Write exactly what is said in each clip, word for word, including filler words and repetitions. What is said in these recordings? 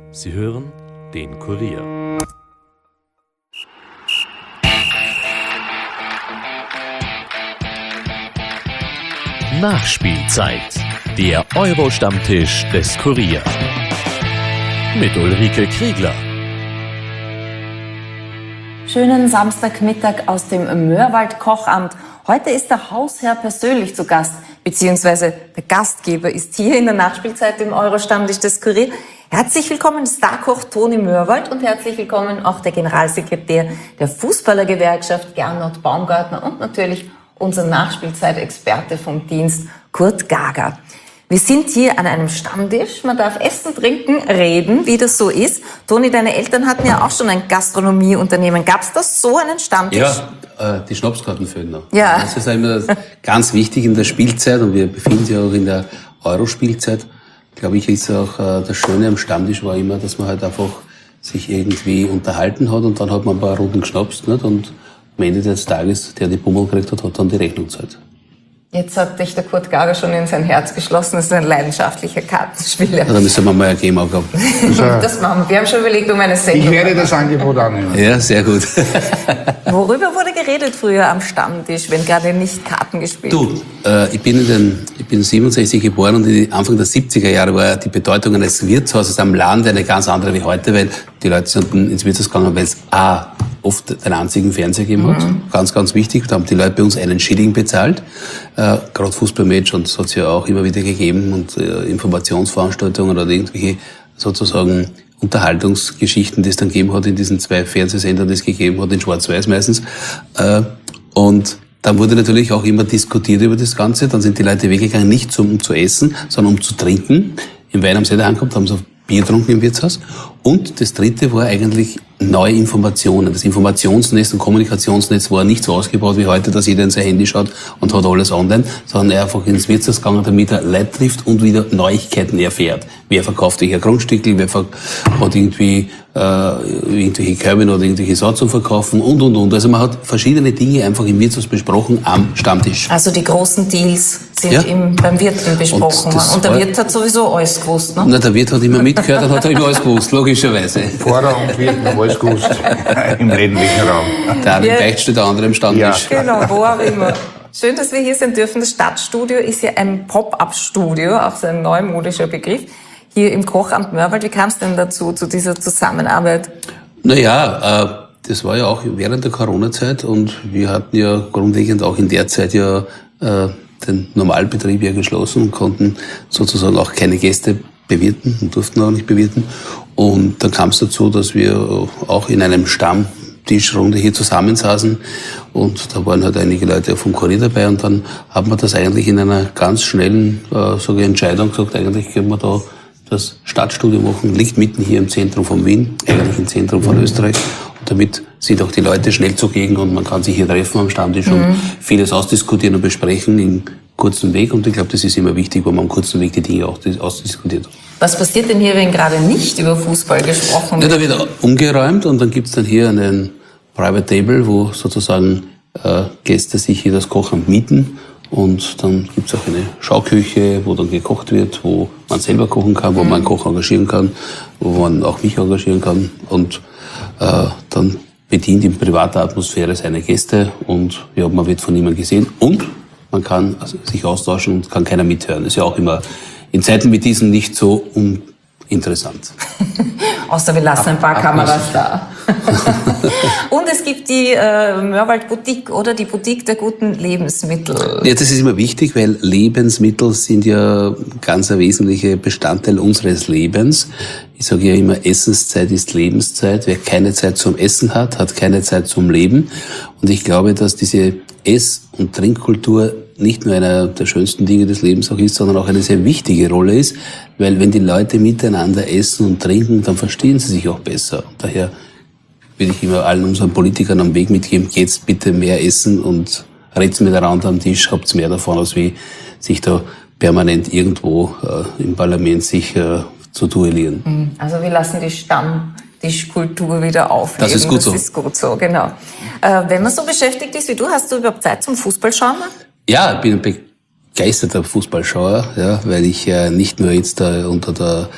Sie hören den Kurier. Nachspielzeit. Der Euro-Stammtisch des Kurier. Mit Ulrike Kriegler. Schönen Samstagmittag aus dem Mörwald-Kochamt. Heute ist der Hausherr persönlich zu Gast, beziehungsweise der Gastgeber ist hier in der Nachspielzeit im Euro-Stammtisch des Kurier. Herzlich willkommen Starkoch Toni Mörwald und herzlich willkommen auch der Generalsekretär der Fußballergewerkschaft Gernot Baumgartner und natürlich unser Nachspielzeitexperte vom Dienst Kurt Gager. Wir sind hier an einem Stammtisch. Man darf essen, trinken, reden, wie das so ist. Toni, deine Eltern hatten ja auch schon ein Gastronomieunternehmen. Gab es das so, einen Stammtisch? Ja, äh, die Schnapskartenföhner. Ja. Das ist immer ganz wichtig in der Spielzeit und wir befinden uns ja auch in der Euro-Spielzeit. Glaube ich, ist auch äh, das Schöne am Stammtisch war immer, dass man halt einfach sich irgendwie unterhalten hat und dann hat man ein paar Runden geschnapst, nicht? Und am Ende des Tages, der die Pummel gekriegt hat, hat dann die Rechnung gezahlt. Jetzt hat dich der Kurt Gager schon in sein Herz geschlossen. Das ist ein leidenschaftlicher Kartenspieler. Ja, da müssen wir mal ein Game auch haben. Das machen wir. Wir haben schon überlegt um eine Sendung. Ich werde das Angebot annehmen. Ja, sehr gut. Worüber wurde geredet früher am Stammtisch, wenn gerade nicht Karten gespielt Du, äh, ich bin in den, ich bin siebenundsechzig geboren und in Anfang der siebziger Jahre war die Bedeutung eines Wirtshauses am Land eine ganz andere wie heute, weil die Leute sind ins Wirtshaus gegangen, weil es A, oft den einzigen Fernseher gegeben hat. Mhm. Ganz, ganz wichtig. Da haben die Leute bei uns einen Schilling bezahlt. Äh, gerade Fußballmatch und es hat es ja auch immer wieder gegeben und äh, Informationsveranstaltungen oder irgendwelche sozusagen Unterhaltungsgeschichten, die es dann gegeben hat in diesen zwei Fernsehsendern, die es gegeben hat, in Schwarz-Weiß meistens. Äh, und dann wurde natürlich auch immer diskutiert über das Ganze. Dann sind die Leute weggegangen, nicht zum, um zu essen, sondern um zu trinken. Im Wein haben sie da angekommen, haben sie Bier getrunken im Wirtshaus. Und das dritte war eigentlich neue Informationen. Das Informationsnetz und Kommunikationsnetz war nicht so ausgebaut wie heute, dass jeder in sein Handy schaut und hat alles online, sondern er einfach ins Wirtshaus gegangen, damit er Leute trifft und wieder Neuigkeiten erfährt. Wer verkauft welche Grundstücke, wer hat irgendwie äh, irgendwelche Körbe oder irgendwelche Sachen zu verkaufen und, und, und. Also man hat verschiedene Dinge einfach im Wirtshaus besprochen am Stammtisch. Also die großen Deals sind ja. im, beim Wirten besprochen worden. Und, und der Wirt hat sowieso alles gewusst, ne? Na, der Wirt hat immer mitgehört und hat immer alles gewusst, logischerweise. Pfarrer und Wirt haben alles gewusst im ländlichen Raum. Der ja. Beichtstuhl, der andere am Stammtisch. Ja. Genau, wo auch immer. Schön, dass wir hier sein dürfen. Das Stadtstudio ist ja ein Pop-up-Studio, auch so ein neumodischer Begriff. Hier im Kochamt Mörwald. Wie kam es denn dazu, zu dieser Zusammenarbeit? Naja, äh, das war ja auch während der Corona-Zeit und wir hatten ja grundlegend auch in der Zeit ja äh, den Normalbetrieb ja geschlossen und konnten sozusagen auch keine Gäste bewirten und durften auch nicht bewirten. Und dann kam es dazu, dass wir auch in einem Stammtischrunde hier zusammensaßen und da waren halt einige Leute vom Kurier dabei und dann haben wir das eigentlich in einer ganz schnellen äh, sogar Entscheidung gesagt, eigentlich können wir da das Stadtstudio machen, liegt mitten hier im Zentrum von Wien, eigentlich im Zentrum von Österreich. Und damit sind auch die Leute schnell zugegen und man kann sich hier treffen am Stammtisch mhm. und vieles ausdiskutieren und besprechen in kurzen Weg. Und ich glaube, das ist immer wichtig, wenn man am kurzen Weg die Dinge auch ausdiskutiert. Was passiert denn hier, wenn gerade nicht über Fußball gesprochen wird? Ja, da wird umgeräumt und dann gibt's dann hier einen Private Table, wo sozusagen äh, Gäste sich hier das Kochamt mieten. Und dann gibt's auch eine Schauküche, wo dann gekocht wird, wo man selber kochen kann, wo mhm. man einen Koch engagieren kann, wo man auch mich engagieren kann. Und äh, dann bedient in privater Atmosphäre seine Gäste und ja, man wird von niemandem gesehen. Und man kann also sich austauschen und kann keiner mithören. Ist ja auch immer in Zeiten wie diesen nicht so uninteressant. Außer wir lassen ein paar Ab, Kameras da. Und es gibt die äh, Mörwald Boutique oder die Boutique der guten Lebensmittel. Ja, das ist immer wichtig, weil Lebensmittel sind ja ganz ein wesentlicher Bestandteil unseres Lebens. Ich sage ja immer, Essenszeit ist Lebenszeit. Wer keine Zeit zum Essen hat, hat keine Zeit zum Leben. Und ich glaube, dass diese Ess- und Trinkkultur nicht nur einer der schönsten Dinge des Lebens auch ist, sondern auch eine sehr wichtige Rolle ist, weil wenn die Leute miteinander essen und trinken, dann verstehen sie sich auch besser. Und daher würde ich immer allen unseren Politikern am Weg mitgeben, geht's bitte mehr essen und red's miteinander am Tisch, habt's mehr davon, als wie sich da permanent irgendwo äh, im Parlament sich äh, zu duellieren. Also wir lassen die Stammtischkultur wieder aufleben. Das ist gut so. Das ist gut so, genau. Äh, wenn man so beschäftigt ist wie du, hast du überhaupt Zeit zum Fußballschauen? Ja, ich bin ein begeisterter Fußballschauer, ja, weil ich äh, nicht nur jetzt äh, unter der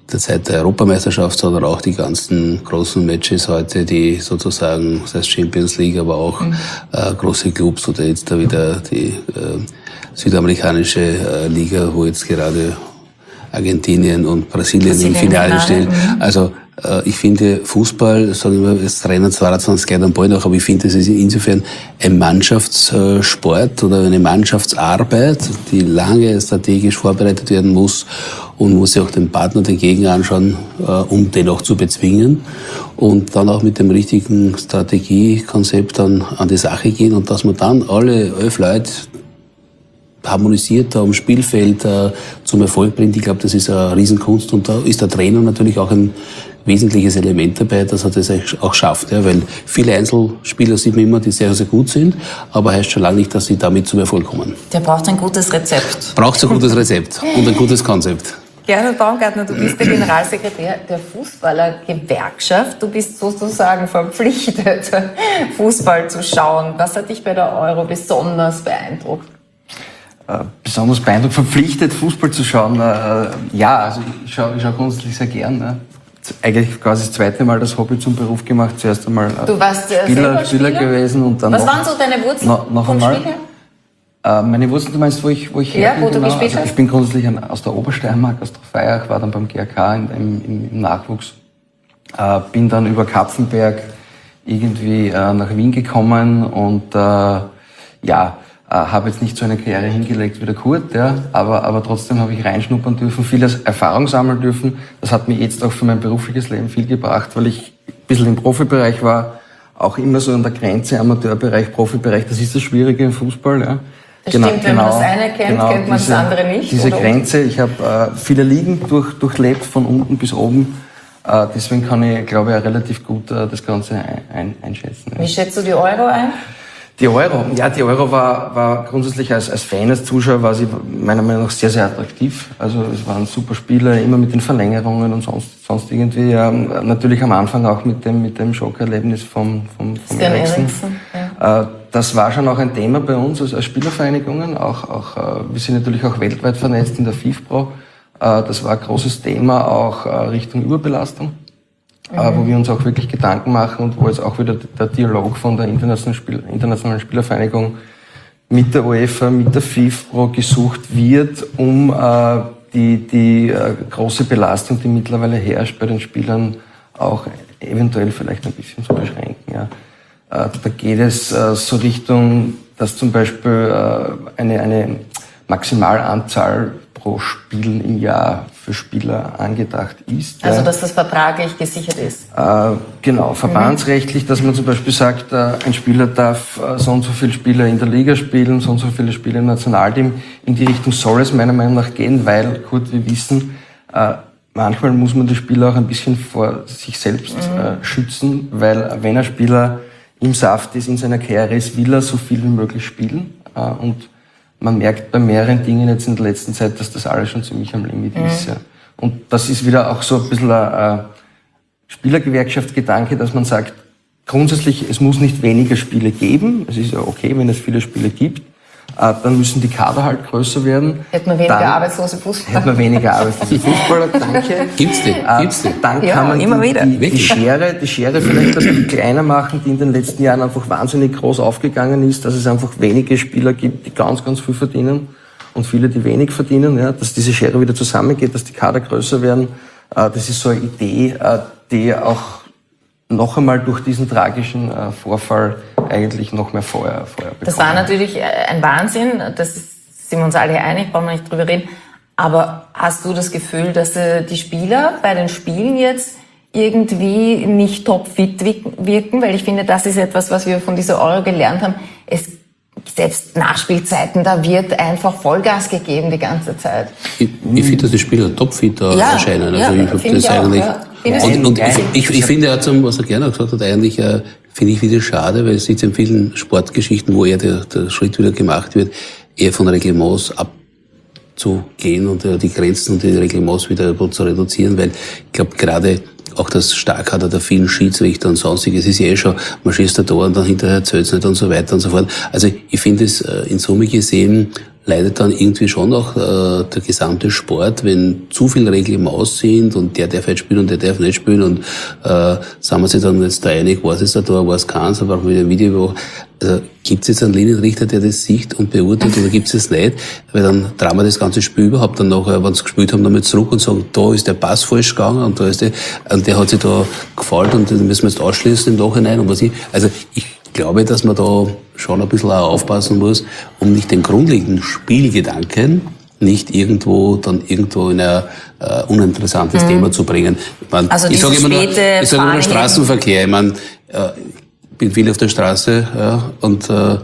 der Zeit der Europameisterschaft, sondern auch die ganzen großen Matches heute, die sozusagen, das heißt Champions League, aber auch mhm. äh, große Clubs oder jetzt da wieder die äh, südamerikanische äh, Liga, wo jetzt gerade Argentinien und Brasilien, Brasilien im Finale stehen. Mhm. Also äh, ich finde Fußball, sagen wir, es rennen zweiundzwanzig Leute am Ball nach, aber ich finde, es ist insofern ein Mannschaftssport oder eine Mannschaftsarbeit, die lange strategisch vorbereitet werden muss und muss sich auch den Partner, den Gegner anschauen, äh, um den auch zu bezwingen und dann auch mit dem richtigen Strategiekonzept dann an die Sache gehen und dass man dann alle elf Leute harmonisiert am Spielfeld äh, zum Erfolg bringt. Ich glaube, das ist eine Riesenkunst und da ist der Trainer natürlich auch ein wesentliches Element dabei, dass er das auch schafft. Ja, weil viele Einzelspieler sieht man immer, die sehr, sehr gut sind, aber heißt schon lange nicht, dass sie damit zum Erfolg kommen. Der braucht ein gutes Rezept. Braucht ein gutes Rezept und ein gutes Konzept. Gernot Baumgartner, du bist der Generalsekretär der Fußballergewerkschaft. Du bist sozusagen verpflichtet, Fußball zu schauen. Was hat dich bei der Euro besonders beeindruckt? Äh, besonders beeindruckt, verpflichtet, Fußball zu schauen. Äh, ja, also ich schaue ich schau grundsätzlich sehr gern. Ne? Eigentlich quasi das zweite Mal das Hobby zum Beruf gemacht. Zuerst einmal äh, du warst, äh, Spieler, Spieler gewesen. Und dann Was noch, waren so deine Wurzeln noch, noch vom einmal. Spiel? Äh, meine Wurzeln, du meinst, wo ich, wo ich ja, her bin? Wo du genau. gespielt also hast? ich bin grundsätzlich ein, aus der Obersteiermark, aus Trofeiach, war dann beim G R K im, im, im Nachwuchs. Äh, bin dann über Kapfenberg irgendwie äh, nach Wien gekommen und äh, ja, äh, habe jetzt nicht so eine Karriere hingelegt wie der Kurt, ja, aber, aber trotzdem habe ich reinschnuppern dürfen, vieles Erfahrung sammeln dürfen. Das hat mir jetzt auch für mein berufliches Leben viel gebracht, weil ich ein bisschen im Profibereich war, auch immer so an der Grenze, Amateurbereich, Profibereich, das ist das Schwierige im Fußball, ja. Das genau, stimmt, wenn genau, man das eine kennt, genau, kennt man diese, das andere nicht. Diese Grenze, ich habe äh, viele Ligen durch, durchlebt, von unten bis oben. Äh, deswegen kann ich, glaube ich, auch relativ gut äh, das Ganze ein, ein, einschätzen. Wie schätzt du die Euro ein? Die Euro, ja, die Euro war, war grundsätzlich als, als Fan, als Zuschauer, war sie meiner Meinung nach sehr, sehr attraktiv. Also es waren super Spiele, immer mit den Verlängerungen und sonst, sonst irgendwie. Ja, natürlich am Anfang auch mit dem, mit dem Schockerlebnis vom, vom, vom Eriksen. Ja. Äh, das war schon auch ein Thema bei uns als, als Spielervereinigungen. Auch, auch, äh, wir sind natürlich auch weltweit vernetzt in der FIFPro. Äh, das war ein großes Thema auch äh, Richtung Überbelastung. Mhm. Äh, wo wir uns auch wirklich Gedanken machen und wo jetzt auch wieder der Dialog von der internationalen, Spiel, internationalen Spielervereinigung mit der UEFA, mit der FIFPro gesucht wird, um äh, die, die äh, große Belastung, die mittlerweile herrscht bei den Spielern, auch eventuell vielleicht ein bisschen zu beschränken. Ja. Äh, da geht es äh, so Richtung, dass zum Beispiel äh, eine, eine Maximalanzahl pro Spiel im Jahr für Spieler angedacht ist. Also, ja. dass das vertraglich gesichert ist? Äh, genau, verbandsrechtlich, dass man zum Beispiel sagt, äh, ein Spieler darf äh, so und so viele Spieler in der Liga spielen, so und so viele Spieler im Nationalteam. In die Richtung soll es meiner Meinung nach gehen, weil, gut, wir wissen, äh, manchmal muss man die Spieler auch ein bisschen vor sich selbst mhm. äh, schützen, weil wenn ein Spieler im Saft ist, in seiner Karriere ist, will er so viel wie möglich spielen. Äh, und man merkt bei mehreren Dingen jetzt in der letzten Zeit, dass das alles schon ziemlich am Limit mhm. ist. Ja. Und das ist wieder auch so ein bisschen ein Spielergewerkschaftsgedanke, dass man sagt, grundsätzlich, es muss nicht weniger Spiele geben. Es ist ja okay, wenn es viele Spiele gibt. Äh, dann müssen die Kader halt größer werden. Hätten wir weniger dann arbeitslose Fußballer. Hätten wir weniger arbeitslose Fußballer, danke. Gibt's die? Äh, Gibt's die? Dann ja, kann man immer die, wieder. Die, die, Schere, die Schere vielleicht ein bisschen kleiner machen, die in den letzten Jahren einfach wahnsinnig groß aufgegangen ist, dass es einfach wenige Spieler gibt, die ganz, ganz viel verdienen und viele, die wenig verdienen. Ja, dass diese Schere wieder zusammengeht, dass die Kader größer werden. Äh, das ist so eine Idee, äh, die auch noch einmal durch diesen tragischen äh, Vorfall eigentlich noch mehr Feuer, Feuer bekommen. Das war natürlich ein Wahnsinn, das ist, sind wir uns alle einig, brauchen wir nicht drüber reden. Aber hast du das Gefühl, dass äh, die Spieler bei den Spielen jetzt irgendwie nicht topfit wirken? Weil ich finde, das ist etwas, was wir von dieser Euro gelernt haben. Es selbst Nachspielzeiten, da wird einfach Vollgas gegeben die ganze Zeit. Ich, ich finde, dass die Spieler topfit da ja, erscheinen. Also ja, ich habe das ich eigentlich. Auch, ja. Und, und ich, ich, ich finde ja zum, was er gerne gesagt hat, eigentlich äh, finde ich wieder schade, weil es sieht in vielen Sportgeschichten, wo eher der, der Schritt wieder gemacht wird, eher von Reglements abzugehen und äh, die Grenzen und die Reglements wieder zu reduzieren, weil ich glaube gerade auch das Starkkader der vielen Schiedsrichter und sonstiges ist ja eh schon, man schießt da Tor und dann hinterher zählt's nicht und so weiter und so fort. Also ich finde es äh, in Summe gesehen leidet dann irgendwie schon auch äh, der gesamte Sport, wenn zu viele Regeln im Aus sind und der darf jetzt spielen und der darf nicht spielen und äh, sind wir sich dann jetzt da einig, was ist da da, was kann es, aber auch wieder ein Video. Also, gibt es jetzt einen Linienrichter, der das sieht und beurteilt, oder gibt es das nicht? Weil dann drehen wir das ganze Spiel überhaupt dann nachher, wenn sie gespielt haben, damit zurück und sagen, da ist der Pass falsch gegangen und da ist der, und der hat sich da gefallen und den müssen wir jetzt ausschließen im Nachhinein und was ich. Also ich glaube, dass man da schon ein bisschen auch aufpassen muss, um nicht den grundlegenden Spielgedanken nicht irgendwo dann irgendwo in ein äh, uninteressantes mhm. Thema zu bringen. Ich mein, also ich sage immer nur, ich sage immer nur Fahrlinien. Straßenverkehr. Ich meine, äh, bin viel auf der Straße ja, und äh,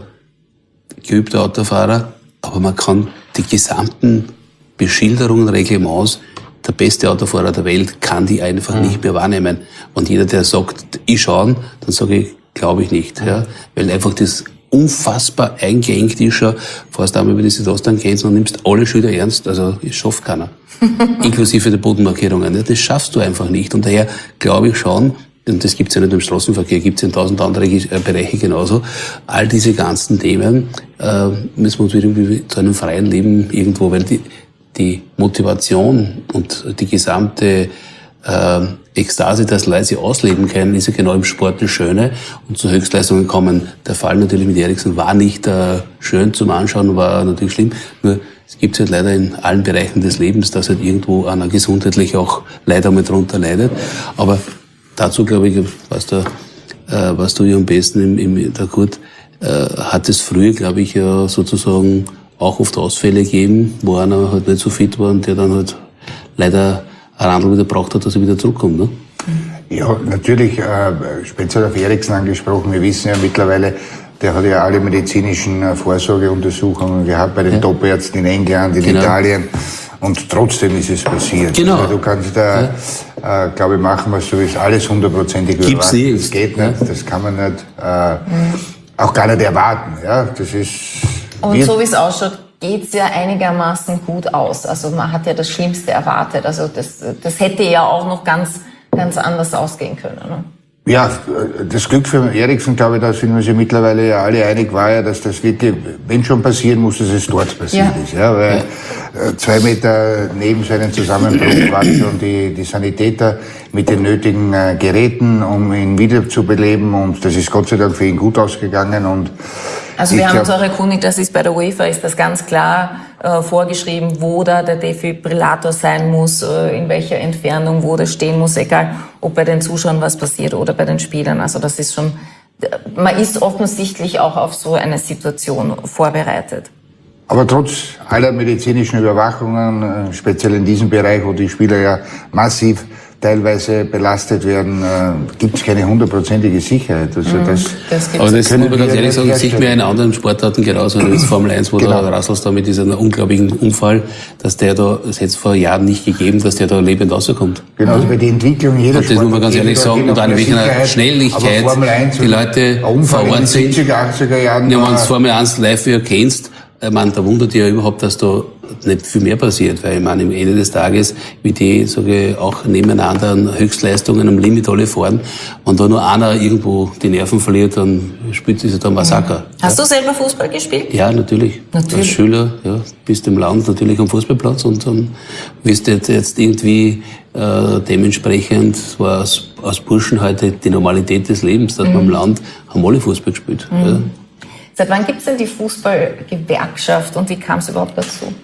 geübter Autofahrer, aber man kann die gesamten Beschilderungen, Reglements, der beste Autofahrer der Welt kann die einfach mhm. nicht mehr wahrnehmen. Und jeder, der sagt, ich schaue, dann sage ich, glaube ich nicht. Ja, weil einfach das unfassbar eingeengt ist schon, fährst einmal über diese Straßengrenzen und nimmst alle Schilder ernst, also das schafft keiner. Inklusive der Bodenmarkierungen. Ja, das schaffst du einfach nicht. Und daher glaube ich schon, und das gibt's ja nicht im Straßenverkehr, gibt's in tausend andere Bereiche genauso. All diese ganzen Themen äh, müssen wir uns irgendwie zu einem freien Leben irgendwo, weil die, die Motivation und die gesamte äh, Ekstase, dass Leute sie ausleben können, ist ja genau im Sport das Schöne. Und zu Höchstleistungen kommen. Der Fall natürlich mit Eriksen war nicht äh, schön zum Anschauen, war natürlich schlimm. Nur es gibt halt leider in allen Bereichen des Lebens, dass halt irgendwo einer gesundheitlich auch leider mal drunter leidet. Aber dazu, glaube ich, was, da, äh, was du ja am besten im, im der Kurt, äh, hat es früher, glaube ich, ja sozusagen auch oft Ausfälle gegeben, wo einer halt nicht so fit war und der dann halt leider ein Randl wieder braucht hat, dass er wieder zurückkommt. Ne? Ja, natürlich, äh, speziell auf Eriksen angesprochen. Wir wissen ja mittlerweile, der hat ja alle medizinischen äh, Vorsorgeuntersuchungen gehabt bei den ja. Top-Ärzten in England, in genau. Italien. Und trotzdem ist es passiert. Genau. Also du kannst da, ja. äh, glaube ich, machen, was du willst. Alles hundertprozentig überwachen. Das geht nicht, ja. das kann man nicht, äh, mhm. auch gar nicht erwarten. Ja, das ist. Und so wie es ausschaut, geht's ja einigermaßen gut aus. Also man hat ja das Schlimmste erwartet. Also das, das hätte ja auch noch ganz, ganz anders ausgehen können. Ne? Ja, das Glück für Eriksen, glaube ich, da sind wir uns ja mittlerweile ja alle einig, war ja, dass das wirklich, wenn schon passieren muss, dass es dort passiert ja. ist. Ja, weil ja. zwei Meter neben seinem Zusammenbruch waren schon die, die Sanitäter mit den nötigen äh, Geräten, um ihn wiederzubeleben. Und das ist Gott sei Dank für ihn gut ausgegangen. Und also wir haben uns auch erkundigt, das ist bei der UEFA, ist das ganz klar äh, vorgeschrieben, wo da der Defibrillator sein muss, äh, in welcher Entfernung, wo der stehen muss, egal ob bei den Zuschauern was passiert oder bei den Spielern. Also das ist schon, man ist offensichtlich auch auf so eine Situation vorbereitet. Aber trotz aller medizinischen Überwachungen, äh, speziell in diesem Bereich, wo die Spieler ja massiv teilweise belastet werden, äh, gibt es keine hundertprozentige Sicherheit. Also mm, das, das aber das muss man ganz ehrlich sagen, das sieht mir in anderen Sportarten genauso, wie das Formel eins, wo genau. der Russell da mit diesem unglaublichen Unfall, dass der da, das hätte es vor Jahren nicht gegeben, dass der da lebend rauskommt. Genau, also bei der Entwicklung jeder und das muss man ganz ehrlich sagen, und an welcher Schnelligkeit die Leute vor Ort sind. siebziger, achtziger Jahren. Ja, wenn du Formel eins live kennst, ich meine, da wundert dich ja überhaupt, dass da nicht viel mehr passiert, weil ich meine, am Ende des Tages, wie die, sage ich, auch nebeneinander an Höchstleistungen am Limit alle fahren, wenn da nur einer irgendwo die Nerven verliert, dann spielt sich da ein Massaker. Hast ja. du selber Fußball gespielt? Ja, natürlich. natürlich. Als Schüler, ja, bist im Land natürlich am Fußballplatz und dann wirst du jetzt, jetzt irgendwie äh, dementsprechend, das war aus, aus Burschen heute die Normalität des Lebens, dass mhm. wir im Land haben alle Fußball gespielt. Mhm. Ja. Seit wann gibt es denn die Fußballgewerkschaft und wie kam es überhaupt dazu?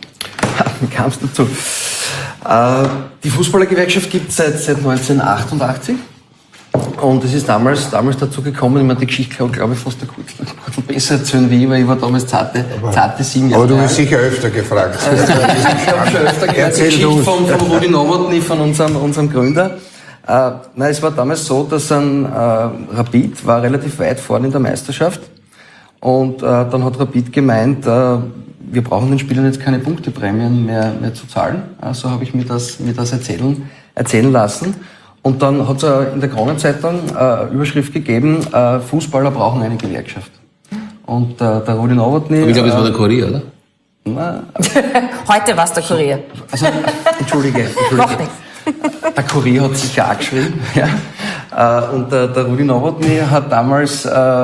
Wie kam es dazu? Äh, die Fußballergewerkschaft gibt es seit, seit neunzehnhundertachtundachtzig und es ist damals, damals dazu gekommen, ich meine, die Geschichte kann, glaube ich, fast ein bisschen besser erzählen wie ich, weil ich war damals zarte, zarte sieben Jahre alt. Aber du bist sicher öfter gefragt. Also, ich habe schon öfter gehört, die Geschichte von, von Rudi Nowotny, von unserem, unserem Gründer. Äh, nein, es war damals so, dass ein äh, Rapid war relativ weit vorne in der Meisterschaft. Und äh, dann hat Rapid gemeint, äh, wir brauchen den Spielern jetzt keine Punkteprämien mehr, mehr zu zahlen. So also habe ich mir das, mir das erzählen, erzählen lassen. Und dann hat es äh, in der Kronenzeitung äh, Überschrift gegeben, äh, Fußballer brauchen eine Gewerkschaft. Und äh, der Rudi Nowotny... Aber ich glaube, es war der Kurier, oder? Na, Heute war es der Kurier. Also, entschuldige, entschuldige. Der Kurier hat sicher auch geschrieben. Ja. Und der, der Rudi Nowotny hat damals äh,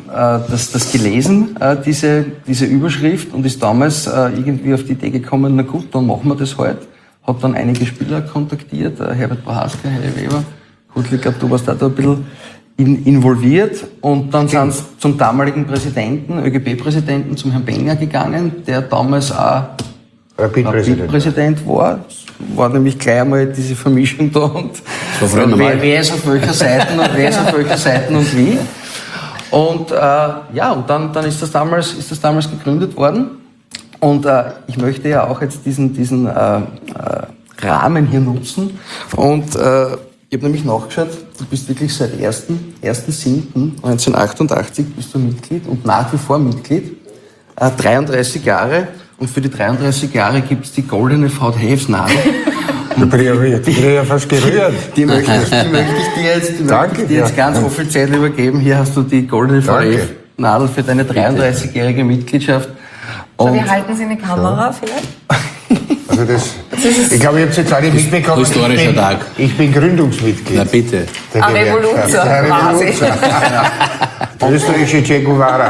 äh, das, das gelesen, äh, diese, diese Überschrift, und ist damals äh, irgendwie auf die Idee gekommen, na gut, dann machen wir das halt. Hat dann einige Spieler kontaktiert, äh, Herbert Prohaska, Heidi Weber. Gut, ich glaube, du warst da, da ein bisschen in, involviert. Und dann sind sie zum damaligen Präsidenten, ÖGB-Präsidenten, zum Herrn Benger gegangen, der damals auch Rapid-Präsident Rapid-Präsident war. War nämlich gleich einmal diese Vermischung da und So früher wer, normal. wer ist auf welcher Seite und wer ist auf welcher Seite und wie. Und äh, ja, und dann, dann ist das damals, ist das damals gegründet worden. Und äh, ich möchte ja auch jetzt diesen, diesen äh, äh, Rahmen hier nutzen. Und äh, ich habe nämlich nachgeschaut, du bist wirklich seit ersten siebten neunzehnhundertachtundachtzig bist du Mitglied und nach wie vor Mitglied. Äh, dreiunddreißig Jahre. Und für die dreiunddreißig Jahre gibt es die goldene V D F-Nadel. Ich bin ja, ich bin ja fast gerührt. Die möchte ich, die möchte ich dir jetzt, die Danke, möchte ich dir jetzt ja. ganz offiziell übergeben. Hier hast du die goldene V D F-Nadel für deine dreiunddreißigjährige Mitgliedschaft. So, Und wir halten Sie eine Kamera vielleicht? Also das, ich glaube, ich habe es jetzt alle mitbekommen. historischer ich bin, Tag. Ich bin Gründungsmitglied. Na bitte. der Ein Gewerkschaft. Revoluzer, Der quasi. Revoluzer. Der österreichische Che Guevara.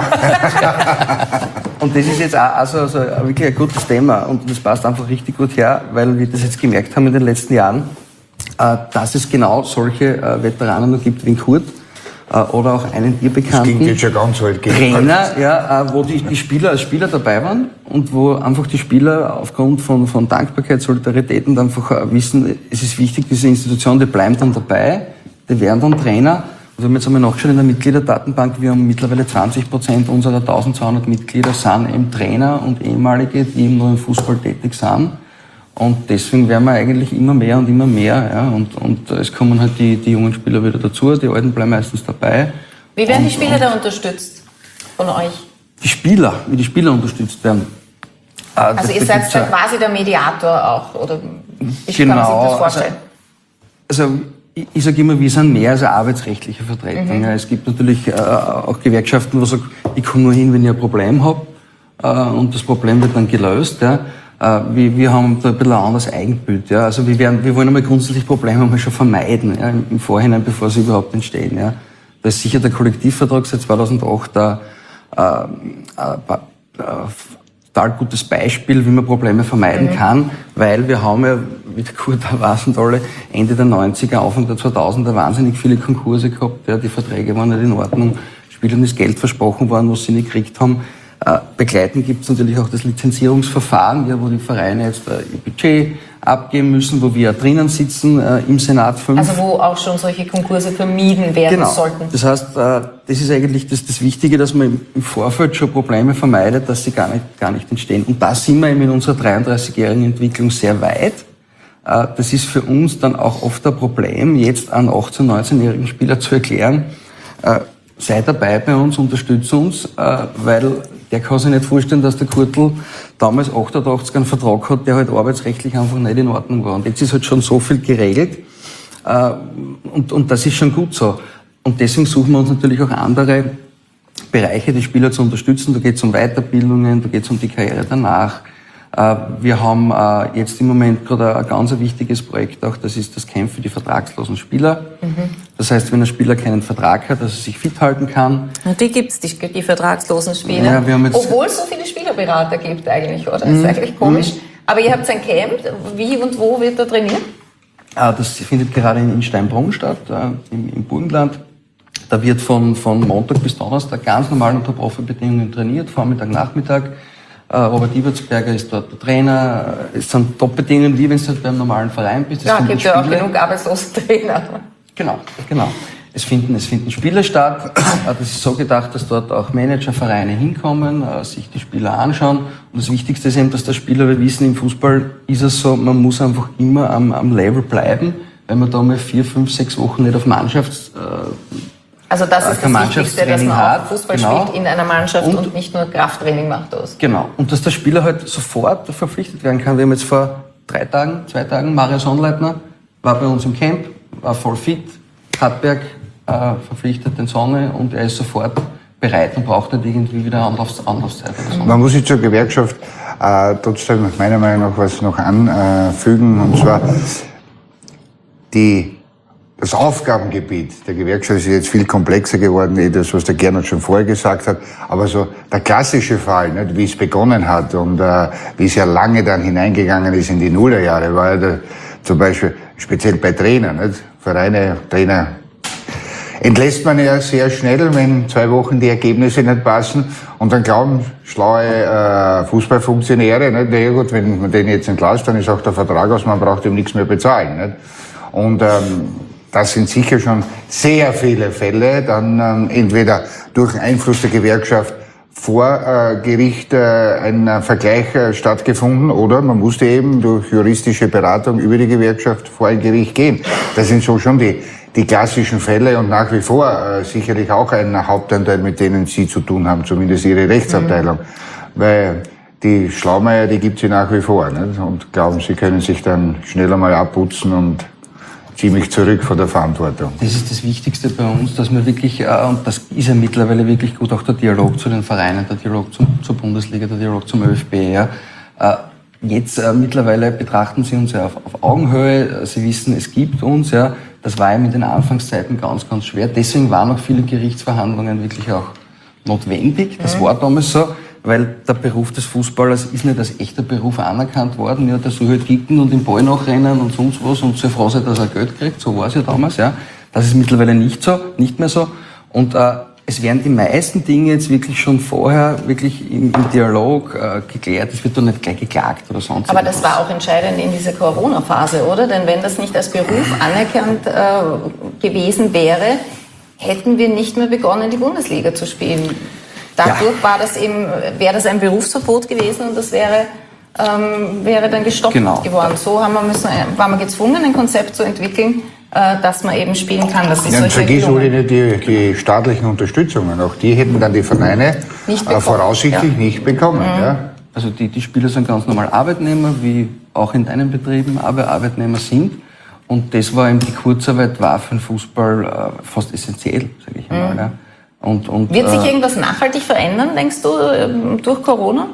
Und das ist jetzt auch also, also wirklich ein gutes Thema und das passt einfach richtig gut her, weil wir das jetzt gemerkt haben in den letzten Jahren, äh, dass es genau solche äh, Veteranen noch gibt wie in Kurt äh, oder auch einen dir Das bekannten klingt jetzt schon ganz alt. gell? Trainer, ja, äh, wo die, die Spieler als Spieler dabei waren und wo einfach die Spieler aufgrund von, von Dankbarkeit, Solidarität und einfach äh, wissen, es ist wichtig, diese Institution, die bleiben dann dabei, die werden dann Trainer. Und wir haben jetzt einmal nachgeschaut in der Mitgliederdatenbank, wir haben mittlerweile zwanzig Prozent unserer eintausendzweihundert Mitglieder sind eben Trainer und ehemalige, die eben noch im Fußball tätig sind. Und deswegen werden wir eigentlich immer mehr und immer mehr. Ja. Und, und es kommen halt die, die jungen Spieler wieder dazu, die Alten bleiben meistens dabei. Wie werden die Und- Spieler da unterstützt von euch? Die Spieler, wie die Spieler unterstützt werden. Äh, Also das ihr seid betrifft dann ja- quasi der Mediator auch, oder wie Genau, kann man sich das vorstellen? Also ich, ich sage immer, wir sind mehr als eine arbeitsrechtliche Vertretung. Mhm. Ja, es gibt natürlich äh, auch Gewerkschaften, wo sagen, ich komme nur hin, wenn ich ein Problem habe äh, und das Problem wird dann gelöst. Ja. Äh, wir, wir haben da ein bisschen ein anderes Eigenbild. Ja. Also wir, werden, wir wollen einmal grundsätzlich Probleme mal schon vermeiden, ja, im Vorhinein, bevor sie überhaupt entstehen. Ja. Da ist sicher der Kollektivvertrag seit zweitausendacht da äh, äh, äh, total gutes Beispiel, wie man Probleme vermeiden mhm. kann, weil wir haben ja, wie der Kurt auch weiß und alle, Ende der neunziger, Anfang der zweitausender wahnsinnig viele Konkurse gehabt, ja, die Verträge waren nicht in Ordnung, Spielern ist Geld versprochen worden, was sie nicht gekriegt haben. Äh, begleitend gibt es natürlich auch das Lizenzierungsverfahren, ja, wo die Vereine jetzt äh, ihr Budget abgeben müssen, wo wir drinnen sitzen, äh, im Senat fünf. Also wo auch schon solche Konkurse vermieden werden Genau. sollten. Das heißt, äh, das ist eigentlich das, das Wichtige, dass man im Vorfeld schon Probleme vermeidet, dass sie gar nicht, gar nicht entstehen. Und da sind wir eben in unserer dreiunddreißigjährigen Entwicklung sehr weit. Äh, das ist für uns dann auch oft ein Problem, jetzt an achtzehn-, neunzehnjährigen Spieler zu erklären, äh, seid dabei bei uns, unterstützt uns, äh, weil der kann sich nicht vorstellen, dass der Kurtl damals achtundachtzig einen Vertrag hat, der halt arbeitsrechtlich einfach nicht in Ordnung war. Und jetzt ist halt schon so viel geregelt. Äh, und, und das ist schon gut so. Und deswegen suchen wir uns natürlich auch andere Bereiche, die Spieler zu unterstützen. Da geht es um Weiterbildungen, da geht es um die Karriere danach. Äh, wir haben äh, jetzt im Moment gerade ein ganz wichtiges Projekt auch, das ist das Camp für die vertragslosen Spieler. Mhm. Das heißt, wenn ein Spieler keinen Vertrag hat, dass er sich fit halten kann. Und die gibt's, die, die vertragslosen Spieler. Ja, wir haben jetzt- Obwohl es so viele Spielerberater gibt eigentlich, oder? Das ist eigentlich komisch. Aber ihr habt ein Camp. Wie und wo wird da trainiert? Äh, das findet gerade in, in Steinbrunn statt, äh, im, im Burgenland. Da wird von, von Montag bis Donnerstag ganz normal unter Profibedingungen trainiert, Vormittag, Nachmittag. Äh, Robert Ibertsberger ist dort der Trainer. Es sind Top-Bedingungen, wie wenn du halt beim normalen Verein bist. Es Ja, finden gibt ja auch Spiele- genug arbeitslose Trainer. Genau, genau. Es finden, es finden Spiele statt. Das ist so gedacht, dass dort auch Managervereine hinkommen, sich die Spieler anschauen. Und das Wichtigste ist eben, dass der Spieler, wir wissen, im Fußball ist es so, man muss einfach immer am, am Level bleiben, weil man da mal vier, fünf, sechs Wochen nicht auf Mannschafts... Also das ist kein das Wichtigste, dass man auch hat. Fußball Genau. spielt in einer Mannschaft und, Und- und nicht nur Krafttraining macht aus. Genau. Und dass der Spieler halt sofort verpflichtet werden kann. Wir haben jetzt vor drei Tagen, zwei Tagen, Mario Sonnleitner war bei uns im Camp, war voll fit, Hartberg äh, verpflichtet den Sonne und er ist sofort bereit und braucht nicht irgendwie wieder Anlaufs Anlaufzeit oder so. Man muss sich zur Gewerkschaft äh, trotzdem meiner Meinung nach was noch anfügen, und zwar die das Aufgabengebiet der Gewerkschaft ist jetzt viel komplexer geworden, eh das, was der Gernot schon vorher gesagt hat. Aber so der klassische Fall, nicht, wie es begonnen hat und äh, wie es ja lange dann hineingegangen ist in die Nullerjahre, war ja der, zum Beispiel speziell bei Trainern, nicht? Vereine, Trainer entlässt man ja sehr schnell, wenn zwei Wochen die Ergebnisse nicht passen. Und dann glauben schlaue äh, Fußballfunktionäre, nicht? Na ja gut, wenn man den jetzt entlässt, dann ist auch der Vertrag aus, man braucht ihm nichts mehr bezahlen. Nicht? Und ähm, das sind sicher schon sehr viele Fälle, dann ähm, entweder durch den Einfluss der Gewerkschaft vor äh, Gericht äh, ein äh, Vergleich äh, stattgefunden oder man musste eben durch juristische Beratung über die Gewerkschaft vor ein Gericht gehen. Das sind so schon die, die klassischen Fälle und nach wie vor äh, sicherlich auch ein Hauptanteil, mit denen Sie zu tun haben, zumindest Ihre Rechtsabteilung. Mhm. Weil die Schlaumeier, die gibt sie nach wie vor, nicht? Und glauben, sie können sich dann schnell einmal abputzen und ziemlich zurück von der Verantwortung. Das ist das Wichtigste bei uns, dass wir wirklich, äh, und das ist ja mittlerweile wirklich gut, auch der Dialog zu den Vereinen, der Dialog zum, zur Bundesliga, der Dialog zum ÖFB. Ja. Äh, jetzt äh, mittlerweile betrachten Sie uns ja auf, auf Augenhöhe, Sie wissen, es gibt uns, ja. Das war ja mit den Anfangszeiten ganz, ganz schwer. Deswegen waren auch viele Gerichtsverhandlungen wirklich auch notwendig. Das mhm. war damals so. Weil der Beruf des Fußballers ist nicht als echter Beruf anerkannt worden. Ja, der soll halt kicken und den Ball nachrennen und sonst was und soll froh sein, dass er Geld kriegt. So war es ja damals, ja. Das ist mittlerweile nicht so, nicht mehr so. Und äh, es werden die meisten Dinge jetzt wirklich schon vorher wirklich im, im Dialog äh, geklärt. Es wird doch nicht gleich geklagt oder sonst Aber etwas. das war auch entscheidend in dieser Corona-Phase, oder? Denn wenn das nicht als Beruf anerkannt äh, gewesen wäre, hätten wir nicht mehr begonnen, die Bundesliga zu spielen. Dadurch ja. war das eben, wäre das ein Berufsverbot gewesen und das wäre, ähm, wäre dann gestoppt genau. geworden. So haben wir müssen, war man gezwungen, ein Konzept zu entwickeln, äh, dass man eben spielen kann. Das ist ja, vergiss wohl nicht die, die staatlichen Unterstützungen. Auch die hätten dann die Vereine nicht äh, voraussichtlich ja. nicht bekommen. Mhm. Ja. Also die, die Spieler sind ganz normal Arbeitnehmer, wie auch in deinen Betrieben aber Arbeitnehmer sind. Und das war eben, die Kurzarbeit war für den Fußball äh, fast essentiell, sage ich einmal. Mhm. Ja. Und, und, Wird sich äh, irgendwas nachhaltig verändern, denkst du, durch Corona?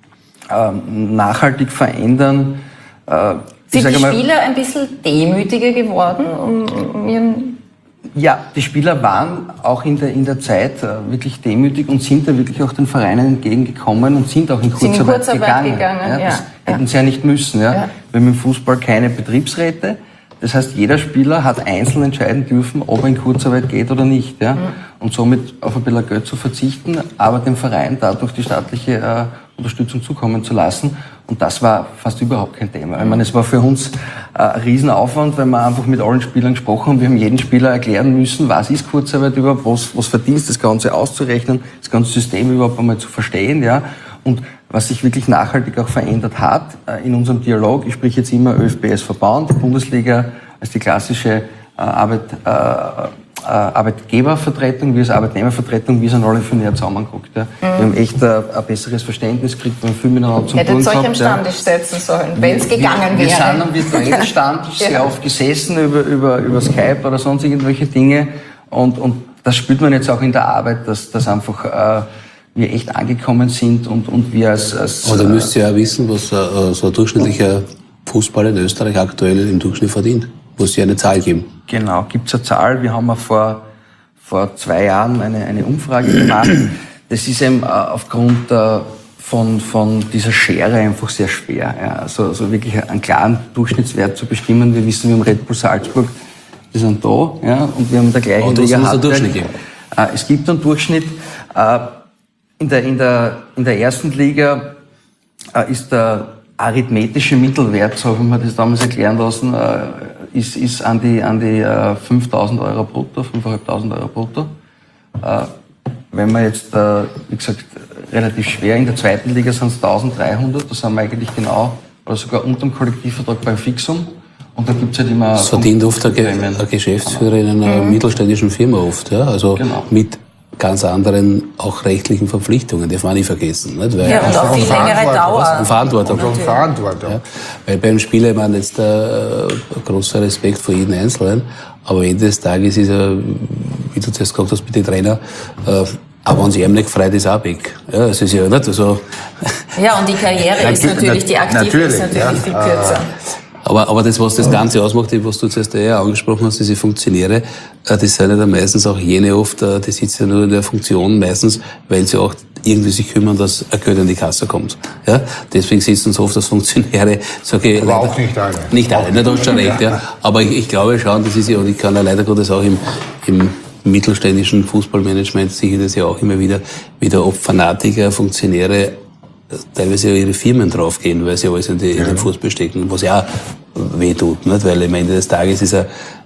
Äh, nachhaltig verändern. Äh, Sind die mal, Spieler ein bisschen demütiger geworden? Um, um ihren ja, die Spieler waren auch in der, in der Zeit äh, wirklich demütig und sind da wirklich auch den Vereinen entgegengekommen und sind auch in Kurzarbeit, in Kurzarbeit gegangen. gegangen. Ja, das ja. hätten sie ja nicht müssen. Ja. Ja. Wir haben im Fußball keine Betriebsräte. Das heißt, jeder Spieler hat einzeln entscheiden dürfen, ob er in Kurzarbeit geht oder nicht. Ja? Mhm. Und somit auf ein bisschen Geld zu verzichten, aber dem Verein dadurch die staatliche äh, Unterstützung zukommen zu lassen. Und das war fast überhaupt kein Thema. Ich meine, es war für uns äh, ein Riesenaufwand, weil wir einfach mit allen Spielern gesprochen haben. Wir haben jedem Spieler erklären müssen, was ist Kurzarbeit überhaupt, was, was verdient, das Ganze auszurechnen, das ganze System überhaupt einmal zu verstehen. Ja? Und was sich wirklich nachhaltig auch verändert hat äh, in unserem Dialog, ich spreche jetzt immer ÖFB als Verband, Bundesliga als die klassische äh, Arbeit, äh, äh, Arbeitgebervertretung, wie als Arbeitnehmervertretung, wir sind alle viel näher zusammengeguckt. Ja. Mhm. Wir haben echt äh, ein besseres Verständnis gekriegt, wir haben viel miteinander zum Tun gehabt. Hättet euch am Stammtisch ja. setzen sollen, wenn es gegangen wir, wäre. Wir sind am virtuellen Stammtisch ja. sehr oft gesessen über, über, über Skype oder sonst irgendwelche Dinge und, und das spürt man jetzt auch in der Arbeit, dass das einfach äh, wir echt angekommen sind und, und wir als... als Aber da müsst ihr ja wissen, was äh, so ein durchschnittlicher Fußballer in Österreich aktuell im Durchschnitt verdient. Muss ja eine Zahl geben. Genau, gibt's eine Zahl. Wir haben ja vor, vor zwei Jahren eine, eine Umfrage gemacht. Das ist eben äh, aufgrund äh, von, von dieser Schere einfach sehr schwer. Ja. Also, also wirklich einen klaren Durchschnittswert zu bestimmen. Wir wissen, wir haben Red Bull Salzburg, die sind da, ja, und wir haben in der gleichen oh, Liga einen Durchschnitt geben. Äh, es gibt einen Durchschnitt. Äh, In der, in der, in der ersten Liga äh, ist der arithmetische Mittelwert, so haben wir das damals erklären lassen, äh, ist, ist an die, an die äh, fünftausend Euro brutto, fünftausendfünfhundert Euro brutto. Äh, wenn man jetzt, äh, wie gesagt, relativ schwer, in der zweiten Liga sind es eintausenddreihundert, da sind wir eigentlich genau, oder sogar unter dem Kollektivvertrag beim Fixum. Und da gibt's halt immer... Das verdient oft ein, ein Geschäftsführer in einer mhm. mittelständischen Firma oft, ja, also genau. mit ganz anderen, auch rechtlichen Verpflichtungen, darf man nicht vergessen. Nicht? Weil ja, und auch viel längere Dauer. Und Verantwortung. Und Verantwortung. Ja, weil beim Spieler, ich meine, jetzt äh, großer Respekt vor jedem Einzelnen, aber am Ende des Tages ist er, wie du zuerst gesagt hast, mit den Trainer, äh, aber wenn sie ihm nicht gefreut ist, auch weg. Ja, das ist ja nicht so. Ja, und die Karriere ist natürlich, die aktive natürlich, ist natürlich ja. viel kürzer. Aber, aber das, was das Ganze ausmacht, was du zuerst eher angesprochen hast, diese Funktionäre, das sind ja dann meistens auch jene oft, die sitzen ja nur in der Funktion meistens, weil sie auch irgendwie sich kümmern, dass ein Geld in die Kasse kommt. Ja? Deswegen sitzen so oft als Funktionäre, sage ich, aber leider, auch nicht alle. Nicht alle, ne, da hast du schon recht, ja. Aber ich, ich glaube schon, das ist ja, und ich kann ja leider Gottes auch im, im mittelständischen Fußballmanagement sehe ich das ja auch immer wieder, wie da oft Fanatiker, Funktionäre teilweise ja ihre Firmen draufgehen, weil sie alles in, die, ja. in den Fußball stecken, was ja auch weh tut, nicht? Weil am Ende des Tages ist er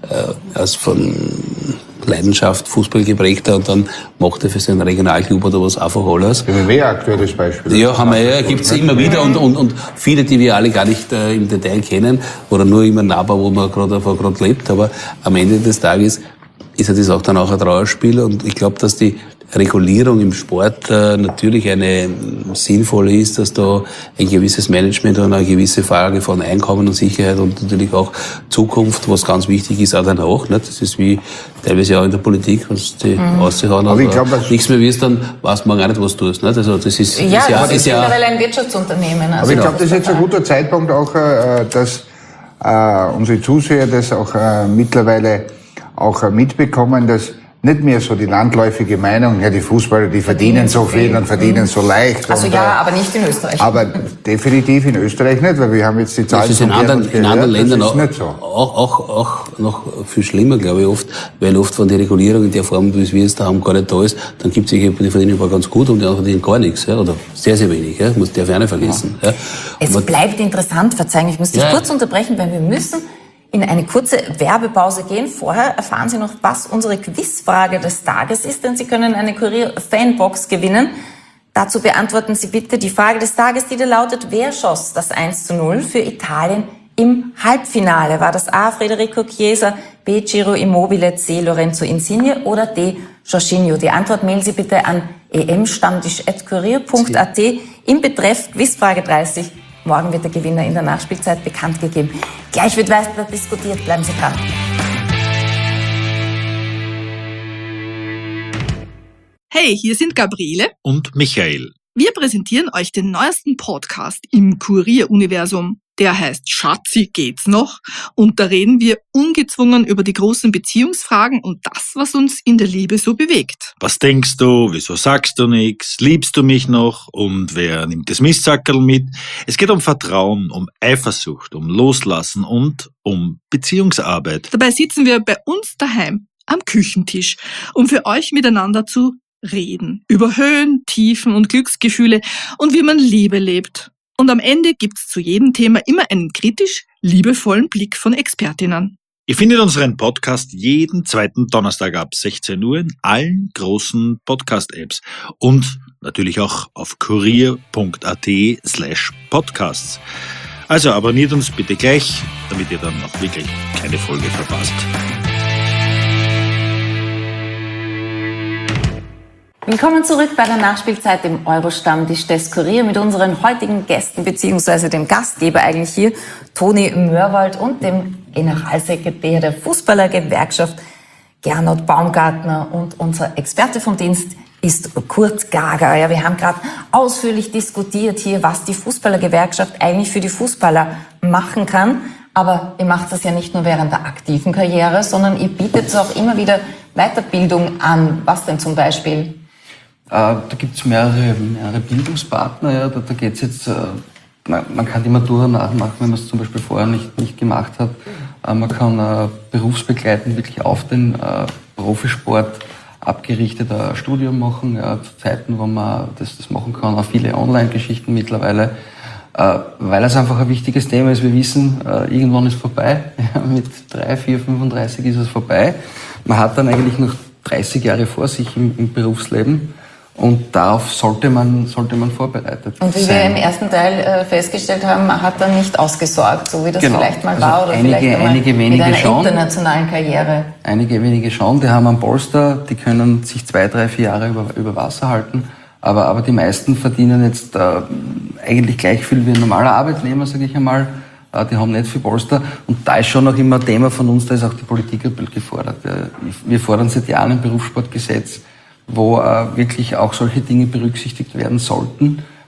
äh, als von Leidenschaft Fußball geprägter und dann macht er für seinen Regionalclub oder was einfach alles. Das ist ein aktuelles Beispiel. Ja, haben wir ja, gibt's immer wieder und, und, und viele, die wir alle gar nicht äh, im Detail kennen oder nur immer nahbar, wo man gerade gerade lebt, aber am Ende des Tages ist ja das auch dann auch ein Trauerspiel und ich glaube, dass die Regulierung im Sport äh, natürlich eine sinnvolle ist, dass da ein gewisses Management und eine gewisse Frage von Einkommen und Sicherheit und natürlich auch Zukunft, was ganz wichtig ist, auch danach. Nicht? Das ist wie teilweise auch in der Politik, was die mhm. auszuhauen. Aber ich glaub, nichts mehr wirst, dann weißt du morgen auch nicht, was du tust. Nicht? Also das ist, ja, ist ja, das ist, ist ja mittlerweile ein Wirtschaftsunternehmen. Also aber ich glaube, das ist jetzt ein guter Zeitpunkt auch, äh, dass äh, unsere Zuseher das auch äh, mittlerweile auch äh, mitbekommen, dass nicht mehr so die landläufige Meinung, ja, die Fußballer, die verdienen, verdienen so viel und verdienen mhm. so leicht. Also und, ja, aber nicht in Österreich. Aber definitiv in Österreich nicht, weil wir haben jetzt die Zahlen. Das ist in anderen, in anderen Ländern auch, nicht so. auch, auch, auch noch viel schlimmer, glaube ich, oft, weil oft von der Regulierung in der Form, wie wir es da haben, gar nicht da ist, dann gibt es welche, die verdienen aber ganz gut und die anderen verdienen gar nichts, ja, oder sehr, sehr wenig, ja, muss der Ferne vergessen. Ja. Ja. Es aber bleibt interessant, verzeihen, ich muss dich ja. kurz unterbrechen, weil wir müssen in eine kurze Werbepause gehen. Vorher erfahren Sie noch, was unsere Quizfrage des Tages ist, denn Sie können eine Kurier-Fanbox gewinnen. Dazu beantworten Sie bitte die Frage des Tages, die da lautet: Wer schoss das eins zu null für Italien im Halbfinale? War das A. Federico Chiesa, B. Ciro Immobile, C. Lorenzo Insigne oder D. Jorginho? Die Antwort mailen Sie bitte an e m stammtisch at kurier punkt a t im Betreff Quizfrage dreißig. Morgen wird der Gewinner in der Nachspielzeit bekannt gegeben. Gleich wird weiter diskutiert. Bleiben Sie dran. Hey, hier sind Gabriele und Michael. Wir präsentieren euch den neuesten Podcast im Kurier-Universum. Der heißt Schatzi, geht's noch? Und da reden wir ungezwungen über die großen Beziehungsfragen und das, was uns in der Liebe so bewegt. Was denkst du? Wieso sagst du nichts? Liebst du mich noch? Und wer nimmt das Mistsackerl mit? Es geht um Vertrauen, um Eifersucht, um Loslassen und um Beziehungsarbeit. Dabei sitzen wir bei uns daheim am Küchentisch, um für euch miteinander zu reden. Über Höhen, Tiefen und Glücksgefühle und wie man Liebe lebt. Und am Ende gibt's zu jedem Thema immer einen kritisch liebevollen Blick von Expertinnen. Ihr findet unseren Podcast jeden zweiten Donnerstag ab sechzehn Uhr in allen großen Podcast-Apps und natürlich auch auf kurier punkt a t slash podcasts. Also abonniert uns bitte gleich, damit ihr dann auch wirklich keine Folge verpasst. Willkommen zurück bei der Nachspielzeit im Euro-Stammtisch des Kurier mit unseren heutigen Gästen beziehungsweise dem Gastgeber eigentlich hier, Toni Mörwald, und dem Generalsekretär der Fußballergewerkschaft, Gernot Baumgartner, und unser Experte vom Dienst ist Kurt Gager. Ja, wir haben gerade ausführlich diskutiert hier, was die Fußballergewerkschaft eigentlich für die Fußballer machen kann. Aber ihr macht das ja nicht nur während der aktiven Karriere, sondern ihr bietet auch immer wieder Weiterbildung an. Was denn zum Beispiel? Da gibt es mehrere, mehrere Bildungspartner. Ja. Da, da geht's jetzt, man, man kann die Matura nachmachen, wenn man es zum Beispiel vorher nicht, nicht gemacht hat. Man kann äh, berufsbegleitend wirklich auf den äh, Profisport abgerichtet ein Studium machen, ja, zu Zeiten, wo man das, das machen kann. Auch viele Online-Geschichten mittlerweile, äh, weil es einfach ein wichtiges Thema ist. Wir wissen, äh, irgendwann ist vorbei. Ja, mit drei, vier, fünfunddreißig ist es vorbei. Man hat dann eigentlich noch dreißig Jahre vor sich im, im Berufsleben. Und darauf sollte man, sollte man vorbereitet sein. Und wie sein. wir im ersten Teil äh, festgestellt haben, hat er nicht ausgesorgt, so wie das genau. vielleicht mal also war oder einige, vielleicht einmal einige mit einer schon, internationalen Karriere. Einige wenige schon, die haben einen Polster, die können sich zwei, drei, vier Jahre über, über Wasser halten. Aber, aber die meisten verdienen jetzt äh, eigentlich gleich viel wie ein normaler Arbeitnehmer, sage ich einmal. Äh, die haben nicht viel Polster. Und da ist schon noch immer ein Thema von uns, da ist auch die Politik ein bisschen gefordert. Äh, wir fordern seit Jahren ein Berufssportgesetz, wo äh, wirklich auch solche Dinge berücksichtigt werden sollten,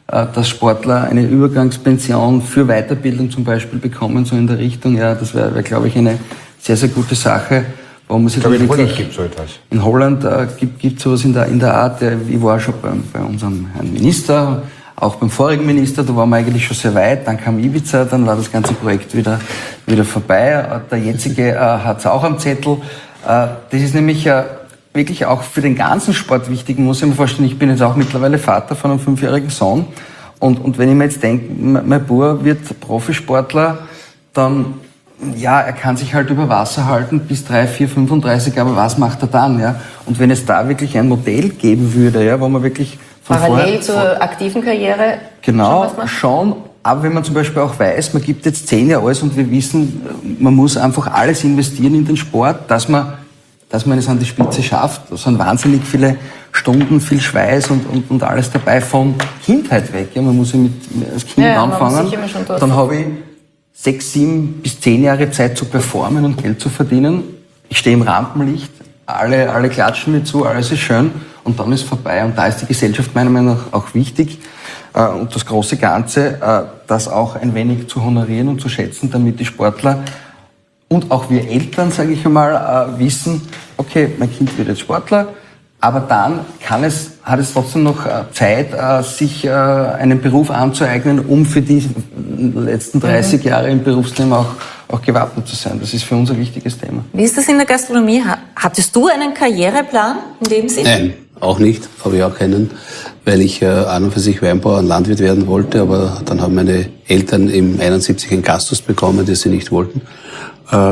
dass Sportler eine Übergangspension für Weiterbildung zum Beispiel bekommen, so in der Richtung. Ja, das wäre, wär, glaube ich, eine sehr, sehr gute Sache. Wo man sich ich glaube, in wirklich, Holland gibt es so etwas. In Holland äh, gibt es sowas in der, in der Art. Äh, ich war schon bei, bei unserem Herrn Minister, auch beim vorigen Minister, da waren wir eigentlich schon sehr weit. Dann kam Ibiza, dann war das ganze Projekt wieder, wieder vorbei. Der jetzige äh, hat es auch am Zettel. Äh, das ist nämlich äh, wirklich auch für den ganzen Sport wichtig. Man muss sich mal vorstellen, ich bin jetzt auch mittlerweile Vater von einem fünfjährigen Sohn. Und, und wenn ich mir jetzt denke, mein Bub wird Profisportler, dann, ja, er kann sich halt über Wasser halten bis drei, vier, fünfunddreißig, aber was macht er dann, ja? Und wenn es da wirklich ein Modell geben würde, ja, wo man wirklich von Parallel vorher, zur aktiven Karriere genau, schon was macht? schon. Aber wenn man zum Beispiel auch weiß, man gibt jetzt zehn Jahre alles und wir wissen, man muss einfach alles investieren in den Sport, dass man, dass man es an die Spitze schafft. Da sind wahnsinnig viele Stunden, viel Schweiß und, und, und alles dabei von Kindheit weg. Ja, man muss ja mit, als Kind ja, anfangen. Dann habe ich sechs, sieben bis zehn Jahre Zeit zu performen und Geld zu verdienen. Ich stehe im Rampenlicht, alle, alle klatschen mir zu, alles ist schön und dann ist vorbei. Und da ist die Gesellschaft meiner Meinung nach auch wichtig. Und das große Ganze, das auch ein wenig zu honorieren und zu schätzen, damit die Sportler und auch wir Eltern, sage ich einmal, wissen, okay, mein Kind wird jetzt Sportler, aber dann kann es, hat es trotzdem noch Zeit, sich einen Beruf anzueignen, um für die letzten dreißig mhm. Jahre im Berufsleben auch, auch gewappnet zu sein. Das ist für uns ein wichtiges Thema. Wie ist das in der Gastronomie? Hattest du einen Karriereplan in dem Sinne? Nein, auch nicht. Habe ich auch keinen, weil ich äh, an und für sich Weinbauer und Landwirt werden wollte, aber dann haben meine Eltern im einundsiebzig ein Gasthaus bekommen, das sie nicht wollten. Äh,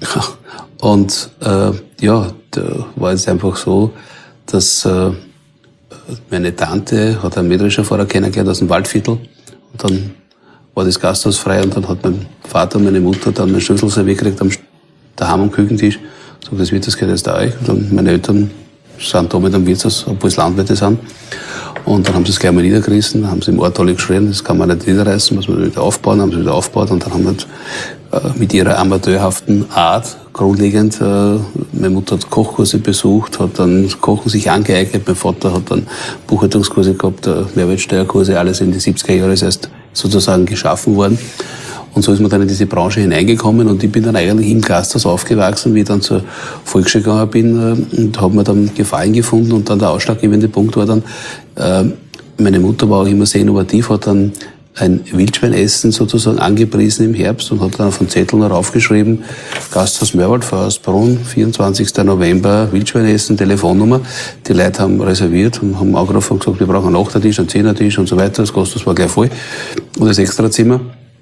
und äh, ja, da war es einfach so, dass äh, meine Tante hat einen Mähdrescherfahrer kennengelernt aus dem Waldviertel und dann war das Gasthaus frei und dann hat mein Vater und meine Mutter dann einen Schlüssel serviert gekriegt am, daheim am Küchentisch. So, das wird das gehört jetzt da euch. Und dann meine Eltern sind da mit am Wirtshaus, obwohl es Landwirte sind. Und dann haben sie es gleich mal niedergerissen, haben sie im Ort alle geschrien, das kann man nicht niederreißen, muss man wieder aufbauen, haben sie wieder aufgebaut und dann haben wir äh, mit ihrer amateurhaften Art grundlegend, äh, meine Mutter hat Kochkurse besucht, hat dann Kochen sich angeeignet, mein Vater hat dann Buchhaltungskurse gehabt, äh, Mehrwertsteuerkurse, alles in die siebziger Jahre ist erst sozusagen geschaffen worden. Und so ist man dann in diese Branche hineingekommen und ich bin dann eigentlich im Gasthaus aufgewachsen, wie ich dann zur Volksschule gegangen bin und habe mir dann Gefallen gefunden und dann der ausschlaggebende Punkt war dann, äh, meine Mutter war auch immer sehr innovativ, hat dann ein Wildschweinessen sozusagen angepriesen im Herbst und hat dann auf einen Zettel noch raufgeschrieben, Gasthaus Mörwald, Forstbrunn, vierundzwanzigster November, Wildschweinessen, Telefonnummer. Die Leute haben reserviert und haben angerufen und gesagt, wir brauchen einen Achtertisch, einen Zehnertisch und so weiter. Das Gasthaus war gleich voll. Und das Extrazimmer.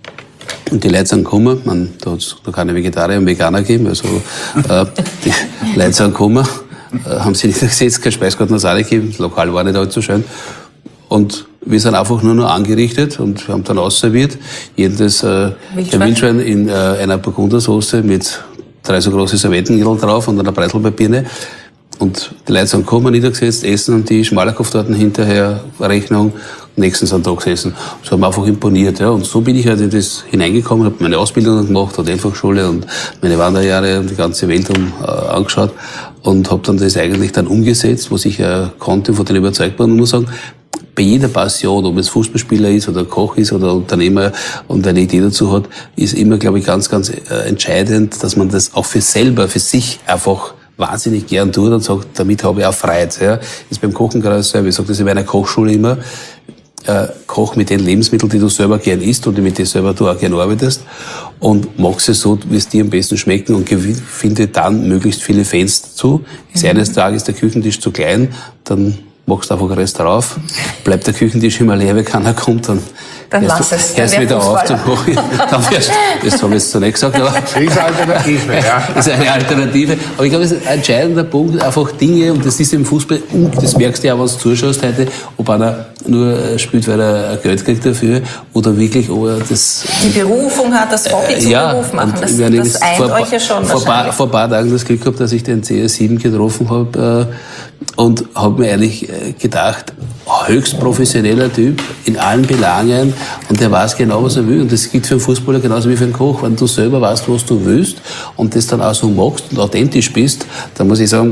Und die Leute sind gekommen, man, da hat es da keine Vegetarier und Veganer gegeben, also äh, die Leute sind gekommen, äh, haben sich niedergesetzt, kein Speisgarten hat es auch nicht gegeben, das Lokal war nicht allzu schön. Und wir sind einfach nur noch angerichtet und haben dann ausserviert. Jedes äh, Wildschwein. Wildschwein in äh, einer Burgundersoße mit drei so große Servettengirdel drauf und einer Breitelpapierne. Und die Leute sind gekommen, niedergesetzt, essen am Tisch, Malakoff-Torten hinterher, Rechnung, nächsten sind da gesessen. So haben wir einfach imponiert, ja. Und so bin ich halt in das hineingekommen, habe meine Ausbildung gemacht, die Einfachschule und meine Wanderjahre und die ganze Welt um, äh, angeschaut und habe dann das eigentlich dann umgesetzt, was ich äh, konnte, von denen überzeugt war. Und muss sagen, bei jeder Passion, ob es Fußballspieler ist oder Koch ist oder Unternehmer und eine Idee dazu hat, ist immer, glaube ich, ganz, ganz äh, entscheidend, dass man das auch für selber, für sich einfach wahnsinnig gern tut und sagt, damit habe ich auch Freude. Ja. Ist beim Kochen gerade so, ich sage das in meiner Kochschule immer, äh, koch mit den Lebensmitteln, die du selber gern isst und mit denen selber du auch gern arbeitest und mach es so, wie es dir am besten schmecken und finde dann möglichst viele Fans dazu. Ist mhm. eines Tages der Küchentisch zu klein, dann machst du einfach den Rest drauf, bleibt der Küchentisch immer leer, wenn keiner kommt, dann Dann lass es. Hörst du wieder auf, dann mach ich, dann wirst, das habe ich jetzt zunächst gesagt, aber. Das ist eine Alternative, ja. Das ist eine Alternative. Aber ich glaube, das ist ein entscheidender Punkt, einfach Dinge, und das ist im Fußball, und das merkst du ja, wenn du zuschaust heute, ob einer nur spielt, weil er Geld kriegt dafür, oder wirklich, ob er das. Die Berufung hat, das Hobby äh, zum ja, Beruf machen, das, das, das eint vor, euch ja schon vor paar, vor ein paar Tagen das Glück gehabt, dass ich den C R sieben getroffen habe, äh, und habe mir eigentlich gedacht, höchst professioneller Typ in allen Belangen und der weiß genau, was er will. Und das gilt für einen Fußballer genauso wie für einen Koch. Wenn du selber weißt, was du willst und das dann auch so machst und authentisch bist, dann muss ich sagen,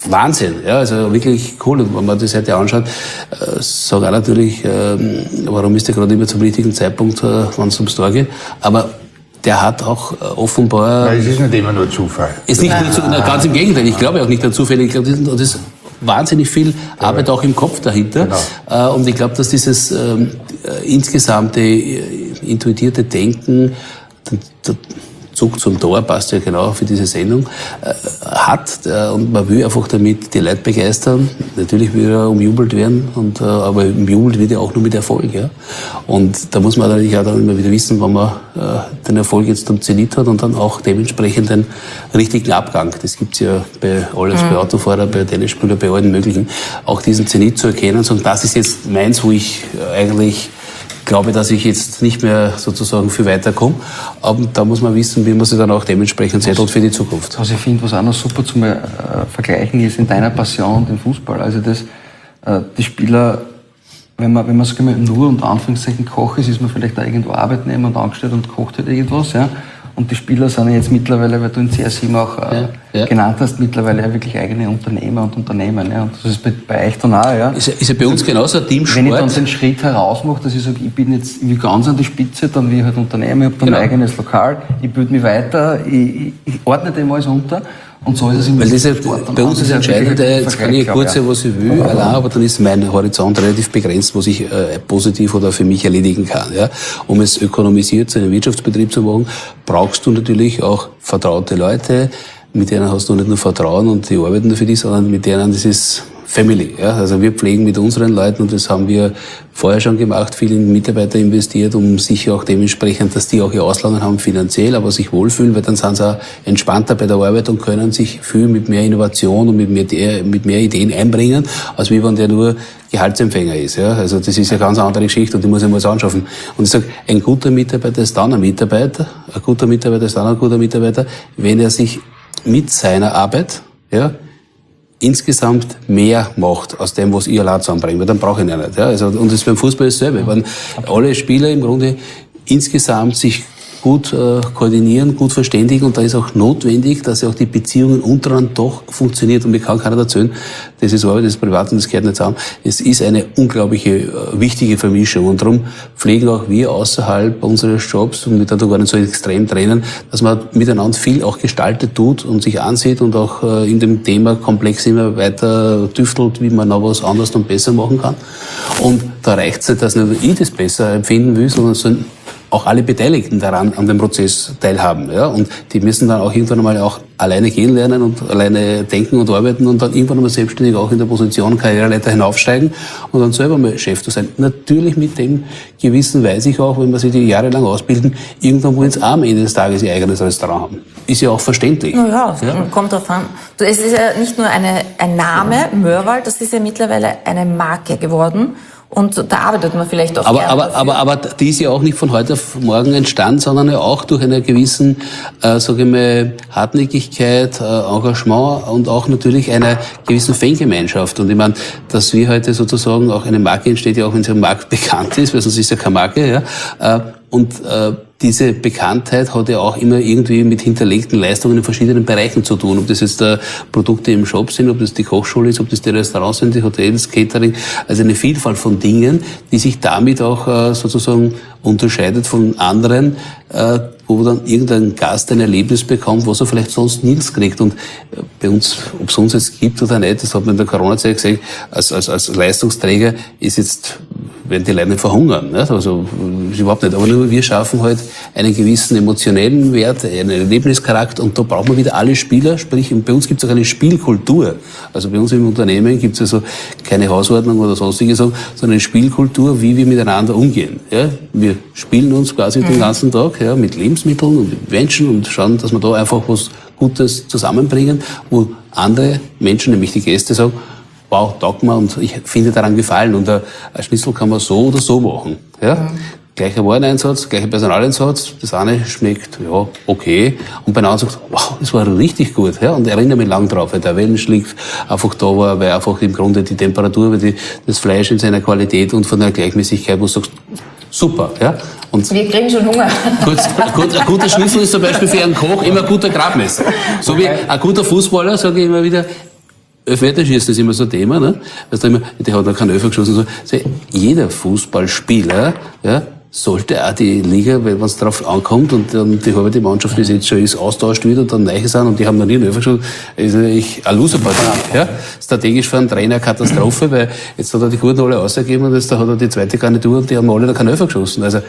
Wahnsinn, ja, also wirklich cool. Und wenn man das heute anschaut, äh, sage auch natürlich, äh, warum ist der gerade immer zum richtigen Zeitpunkt, äh, wenn es ums Tor geht. Aber der hat auch äh, offenbar... Weil es ist nicht immer nur Zufall. Es ist nicht nur Zufall, ganz im Gegenteil. Ich glaube auch nicht an Zufälle. Ich glaube, das, das ist wahnsinnig viel Arbeit auch im Kopf dahinter. Genau. Äh, und ich glaube, dass dieses ähm, äh, insgesamte äh, intuitierte Denken, der, der Zug zum Tor passt ja genau für diese Sendung, äh, hat. Äh, und man will einfach damit die Leute begeistern. Natürlich will er umjubelt werden, und, äh, aber umjubelt wird ja auch nur mit Erfolg. Ja? Und da muss man natürlich auch dann immer wieder wissen, wenn man äh, den Erfolg jetzt am Zenit hat und dann auch dementsprechend den richtigen Abgang. Das gibt's ja bei alles, mhm. bei Autofahrern, bei Tennisspielern, bei allen möglichen. Auch diesen Zenit zu erkennen und sagen, das ist jetzt meins, wo ich eigentlich glaube, dass ich jetzt nicht mehr sozusagen viel weiterkomme. Aber da muss man wissen, wie man sich dann auch dementsprechend settelt für die Zukunft. Was ich finde, was auch noch super zu äh, vergleichen ist in deiner Passion, den Fußball. Also das, äh, die Spieler, wenn man, wenn man sogar nur unter Anführungszeichen Koch ist, ist man vielleicht da irgendwo Arbeitnehmer und angestellt und kocht halt irgendwas, ja. Und die Spieler sind ja jetzt mittlerweile, weil du in C R sieben auch äh, ja, ja. genannt hast, mittlerweile ja wirklich eigene Unternehmer und Unternehmen. Ja. Und das ist bei, bei euch dann auch, ja. Ist ja, ist ja bei uns genauso ein Teamsport. Wenn ich dann den Schritt heraus mache, dass ich sage, ich bin jetzt ich will ganz an die Spitze, dann will ich halt Unternehmer, ich habe dann genau. ein eigenes Lokal, ich bilde mich weiter, ich, ich, ich ordne dem alles unter. Und so ist es im Weil das Sport. Bei uns ist entscheidend, jetzt kann ich kurz sagen, was ich will, ja. allein, aber dann ist mein Horizont relativ begrenzt, was ich äh, positiv oder für mich erledigen kann. Ja. Um es ökonomisiert zu einem Wirtschaftsbetrieb zu machen, brauchst du natürlich auch vertraute Leute, mit denen hast du nicht nur Vertrauen und die arbeiten nur für dich, sondern mit denen, das ist Family. Ja. Also wir pflegen mit unseren Leuten, und das haben wir vorher schon gemacht, viel in Mitarbeiter investiert, um sich auch dementsprechend, dass die auch ihr Ausland haben finanziell, aber sich wohlfühlen, weil dann sind sie auch entspannter bei der Arbeit und können sich viel mit mehr Innovation und mit mehr, mit mehr Ideen einbringen, als wie wenn der nur Gehaltsempfänger ist. Ja. Also das ist ja eine ganz andere Geschichte, und die muss ich mal anschaffen. Und ich sage, ein guter Mitarbeiter ist dann ein Mitarbeiter, ein guter Mitarbeiter ist dann ein guter Mitarbeiter, wenn er sich mit seiner Arbeit, ja, insgesamt mehr macht aus dem, was ich allein zusammenbringe, weil dann brauche ich ihn ja nicht. Ja. Also, und das ist beim Fußball dasselbe. Wenn alle Spieler im Grunde insgesamt sich gut äh, koordinieren, gut verständigen, und da ist auch notwendig, dass auch die Beziehungen untereinander doch funktioniert. Und mir kann keiner erzählen, das ist Arbeit, das ist privat und das gehört nicht zusammen. Es ist eine unglaubliche, äh, wichtige Vermischung, und darum pflegen auch wir außerhalb unseres Jobs, und mit da gar nicht so extrem trennen, dass man miteinander viel auch gestaltet tut und sich ansieht und auch äh, in dem Thema komplex immer weiter tüftelt, wie man noch was anderes und besser machen kann. Und da reicht es nicht, dass nicht nur ich das besser empfinden will, sondern so auch alle Beteiligten daran an dem Prozess teilhaben. Ja? Und die müssen dann auch irgendwann einmal auch alleine gehen lernen und alleine denken und arbeiten und dann irgendwann einmal selbstständig auch in der Position Karriereleiter hinaufsteigen und dann selber mal Chef zu sein. Natürlich mit dem Gewissen weiß ich auch, wenn man sich die jahrelang ausbilden, irgendwann wollen sie auch am Ende des Tages ihr eigenes Restaurant haben. Ist ja auch verständlich. Ja, ja, kommt drauf an. Du, es ist ja nicht nur eine, ein Name, Mörwald, das ist ja mittlerweile eine Marke geworden. Und da arbeitet man vielleicht auch aber, gerne aber, aber, aber die ist ja auch nicht von heute auf morgen entstanden, sondern ja auch durch eine gewissen, äh, sage ich mal, Hartnäckigkeit, äh, Engagement und auch natürlich einer gewissen Fangemeinschaft. Und ich meine, dass wir heute sozusagen auch eine Marke entsteht, ja auch wenn sie am Markt bekannt ist, weil sonst ist ja keine Marke, ja. Äh, und äh, diese Bekanntheit hat ja auch immer irgendwie mit hinterlegten Leistungen in verschiedenen Bereichen zu tun. Ob das jetzt äh, Produkte im Shop sind, ob das die Kochschule ist, ob das die Restaurants sind, die Hotels, Catering. Also eine Vielfalt von Dingen, die sich damit auch äh, sozusagen unterscheidet von anderen, äh, wo dann irgendein Gast ein Erlebnis bekommt, was er vielleicht sonst nirgends kriegt. Und äh, bei uns, ob es uns jetzt gibt oder nicht, das hat man in der Corona-Zeit gesehen, als, als, als Leistungsträger ist jetzt, werden die Leute nicht verhungern. Nicht? Also überhaupt nicht. Aber nur wir schaffen halt einen gewissen emotionellen Wert, einen Erlebnischarakter, und da braucht man wieder alle Spieler. Sprich, bei uns gibt es auch eine Spielkultur. Also bei uns im Unternehmen gibt es also keine Hausordnung oder sonstige Sachen, sondern eine Spielkultur, wie wir miteinander umgehen. Ja? Wir spielen uns quasi mhm. den ganzen Tag, ja, mit Lebensmitteln und mit Menschen und schauen, dass wir da einfach was Gutes zusammenbringen, wo andere Menschen, nämlich die Gäste, sagen, wow, taugt mir und ich finde daran Gefallen. Und ein Schnitzel kann man so oder so machen. Ja? Mhm. Gleicher Wareneinsatz, gleicher Personaleinsatz. Das eine schmeckt, ja, okay. Und bei einem anderen sagt, wow, das war richtig gut. Ja? Und ich erinnere mich lang drauf, weil der Wellenschliff einfach da war, weil einfach im Grunde die Temperatur, weil die, das Fleisch in seiner Qualität und von der Gleichmäßigkeit, wo du sagst, super. Ja? Und wir kriegen schon Hunger. Gut, gut, ein guter Schnitzel ist zum Beispiel für einen Koch immer ein guter Gradmesser. So wie ein guter Fußballer, sage ich immer wieder, Elfmeterschießen ist immer so ein Thema, ne? Weißt du immer, der hat noch keinen Elfer geschossen. So. Also jeder Fußballspieler, ja, sollte auch die Liga, wenn es drauf ankommt und dann die halbe Mannschaft, die jetzt schon ist, austauscht wird und dann neu sind und die haben noch nie einen Elfer geschossen, ist eigentlich ein Loserpartie. Ja? Strategisch für einen Trainer eine Katastrophe, weil jetzt hat er die Guten alle ausgegeben und jetzt hat er die zweite Garnitur und die haben alle noch keinen Elfer geschossen. Also,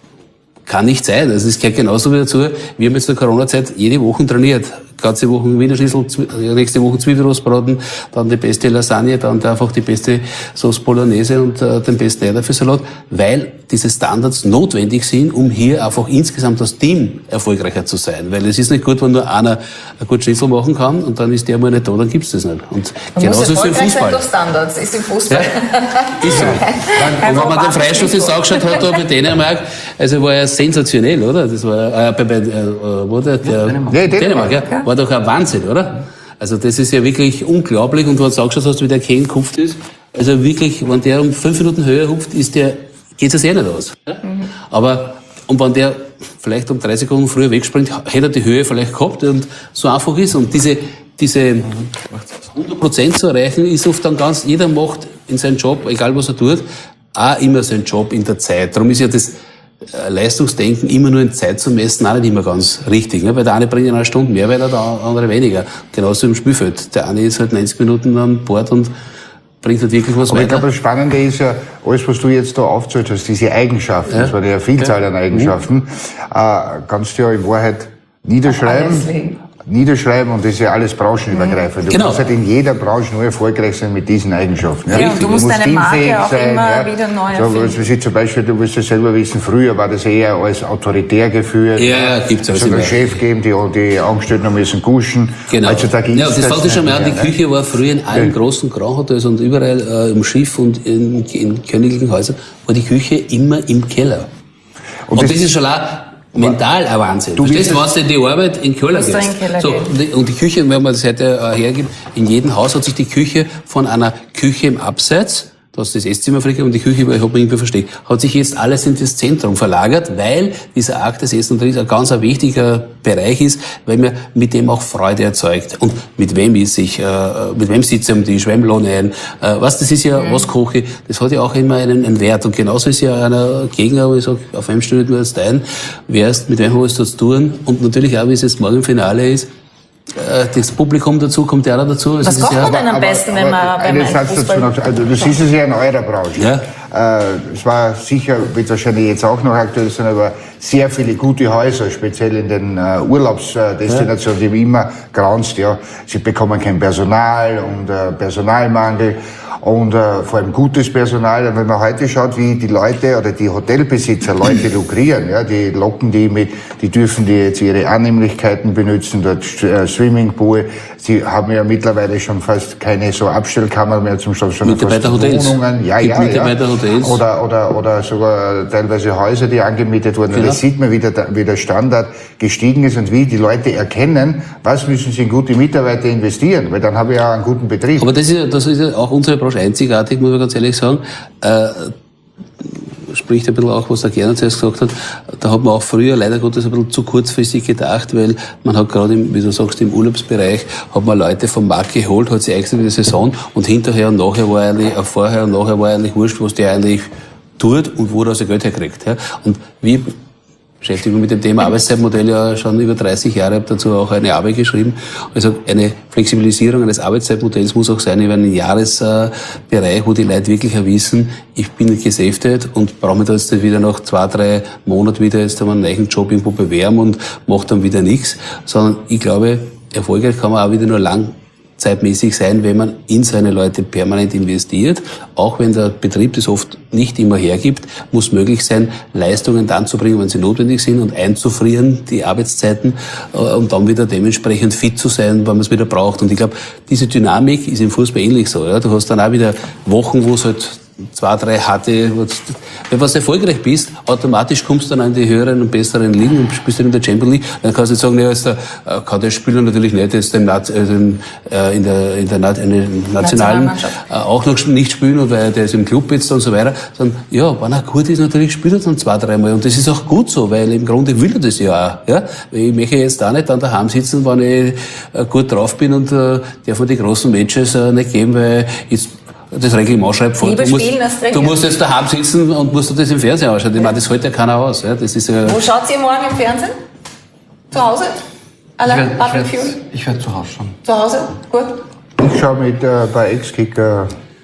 kann nicht sein. Also es gehört genauso wieder dazu. Wir haben jetzt in der Corona-Zeit jede Woche trainiert. Ganze Woche Wiener Schnitzel, nächste Woche Zwiebelrostbraten, dann die beste Lasagne, dann einfach die beste Sauce Bolognese und äh, den besten Erdäpfelsalat, weil diese Standards notwendig sind, um hier einfach insgesamt als Team erfolgreicher zu sein. Weil es ist nicht gut, wenn nur einer ein gutes Schnitzel machen kann und dann ist der mal nicht da, dann gibt's das nicht. Und man genauso muss ist es im erfolgreich sein Fußball. durch Standards, ist im Fußball. Ja, ist so. Und wenn man den Freistoß jetzt angeschaut hat, da bei Dänemark, also war ja sensationell, oder? Das war, äh, bei, bei, äh, wo der, der Dänemark. Nee, Dänemark, ja. War doch ein Wahnsinn, oder? Also das ist ja wirklich unglaublich. Und wenn du angeschaut hast, wie der Kane gehupft ist, also wirklich, wenn der um fünf Minuten höher hupft, ist der, geht's es eh nicht aus. Ja? Mhm. Aber, und wenn der vielleicht um drei Sekunden früher wegspringt, hätte er die Höhe vielleicht gehabt und so einfach ist. Und diese, diese hundert Prozent zu erreichen, ist oft dann ganz, jeder macht in seinem Job, egal was er tut, auch immer seinen Job in der Zeit. Darum ist ja das Leistungsdenken immer nur in Zeit zu messen auch nicht immer ganz richtig, ne? Weil der eine bringt eine Stunde mehr, weil er der andere weniger. Genauso im Spielfeld. Der eine ist halt neunzig Minuten an Bord und bringt halt wirklich was Aber weiter. ich glaube, das Spannende ist ja, alles, was du jetzt da aufgezählt hast, diese Eigenschaften, Ja. das war ja eine Vielzahl Ja. an Eigenschaften, äh, kannst du ja in Wahrheit niederschreiben. Niederschreiben und das ist ja alles branchenübergreifend. Du Genau. musst halt in jeder Branche nur erfolgreich sein mit diesen Eigenschaften. Ja, und du musst deine teamfähig Marke auch immer wieder neu So, erfinden. was ich zum Beispiel, du wirst ja selber wissen, früher war das eher als autoritär geführt. Ja, gibt's alles Es hat einen immer. Chef gegeben, die, die Angestellten müssen kuschen. Genau. Heutzutage Ja, ist das fängt ja schon mal an. Die nicht mehr, ne? Küche war früher in allen Ja. großen Krankenhäusern und überall äh, im Schiff und in, in königlichen Häusern war die Küche immer im Keller. Und, Und das, das- ist schon auch mental ein Wahnsinn. Du Verstehst du, wirst- wenn du in die Arbeit in den Keller Musst du gehst? in den Keller So, gehen. und die- und die Küche, wenn man das heute äh, hergibt, in jedem Haus hat sich die Küche von einer Küche im Abseits, da hast du das Esszimmer früher und die Küche, ich habe mich irgendwie versteckt, hat sich jetzt alles in das Zentrum verlagert, weil dieser Akt des Essen und Trinkens ein ganz ein wichtiger Bereich ist, weil man mit dem auch Freude erzeugt. Und mit wem ist ich, äh, mit wem sitze ich am Tisch, wem lohne ein, äh, was, das ist ja, was koche ich, das hat ja auch immer einen, einen Wert. Und genauso ist ja einer Gegner, wo ich sage, auf wem stellt man jetzt ein, wer ist, mit wem habe ich es zu tun, und natürlich auch, wie es jetzt morgen im Finale ist, äh, das Publikum dazu, kommt ja auch noch dazu. Also Was das ist kocht ja, man denn am besten, wenn man beim einen Satz dazu Fußball... noch, also das ist es ja in eurer Branche. Ja. Äh, es war sicher, wird wahrscheinlich jetzt auch noch aktuell sein, aber sehr viele gute Häuser, speziell in den äh, Urlaubsdestinationen, die wie immer graunzt, ja, sie bekommen kein Personal und äh, Personalmangel und äh, vor allem gutes Personal. Und wenn man heute schaut, wie die Leute oder die Hotelbesitzer Leute lukrieren, ja, die locken die mit, die dürfen die jetzt ihre Annehmlichkeiten benutzen, dort äh, Swimmingpool. Sie haben ja mittlerweile schon fast keine so Abstellkammer mehr zum Schluss, sondern fast Mitarbeiterhotels. Wohnungen. Ja, Gibt ja, ja. Mitarbeiterhotels. Oder, oder, oder sogar teilweise Häuser, die angemietet wurden. Genau. Da sieht man, wie der, wie der Standard gestiegen ist und wie die Leute erkennen, was müssen sie in gute Mitarbeiter investieren, weil dann habe ich ja einen guten Betrieb. aber das ist ja, das ist ja auch unsere Branche einzigartig, muss man ganz ehrlich sagen. Äh, spricht ein bisschen auch, was der Gernot zuerst gesagt hat. Da hat man auch früher leider Gottes ein bisschen zu kurzfristig gedacht, weil man hat gerade, im, wie du sagst, im Urlaubsbereich, hat man Leute vom Markt geholt, hat sie eingestellt in der Saison und hinterher und nachher war eigentlich, äh, vorher und nachher war eigentlich wurscht, was der eigentlich tut und wo er sein Geld herkriegt. Ja. Und wir beschäftigen uns mit dem Thema Arbeitszeitmodell ja schon über dreißig Jahre, habe dazu auch eine Arbeit geschrieben. Also eine Flexibilisierung eines Arbeitszeitmodells muss auch sein über einen Jahresbereich, wo die Leute wirklich auch wissen, ich bin gesaftet und brauche mich da jetzt nicht wieder nach zwei, drei Monaten wieder jetzt einen neuen Job irgendwo bewerben und mache dann wieder nichts, sondern ich glaube, erfolgreich kann man auch wieder nur lang zeitmäßig sein, wenn man in seine Leute permanent investiert. Auch wenn der Betrieb das oft nicht immer hergibt, muss möglich sein, Leistungen dann zu bringen, wenn sie notwendig sind und einzufrieren, die Arbeitszeiten, um dann wieder dementsprechend fit zu sein, wenn man es wieder braucht. Und ich glaube, diese Dynamik ist im Fußball ähnlich so. Ja? Du hast dann auch wieder Wochen, wo es halt zwei, drei harte, wenn du erfolgreich bist, automatisch kommst du dann an die höheren und besseren Ligen und spielst dann in der Champions League. Dann kannst du nicht sagen, ja, jetzt, äh, kann der Spieler natürlich nicht jetzt im, also in der, in der, in der nationalen äh, auch noch nicht spielen, oder weil der ist im Club jetzt und so weiter. Sondern, ja, wenn er gut ist, natürlich spielt er dann zwei, dreimal. Und das ist auch gut so, weil im Grunde will er das ja auch. Ja? Ich möchte jetzt auch nicht dann daheim sitzen, wenn ich äh, gut drauf bin, und äh, darf mir die großen Matches äh, nicht geben, weil jetzt das Reglement schreibt vor. Du musst, du musst jetzt daheim sitzen und musst dir das im Fernsehen anschauen. Ich meine, das hält ja keiner aus. Ja? Das ist ja. Wo schaut ihr morgen im Fernsehen? Zu Hause? Allein? Ich werde werd, werd zu Hause schauen. Zu Hause? Gut. Ich schaue mit äh, bei Ex-Kicker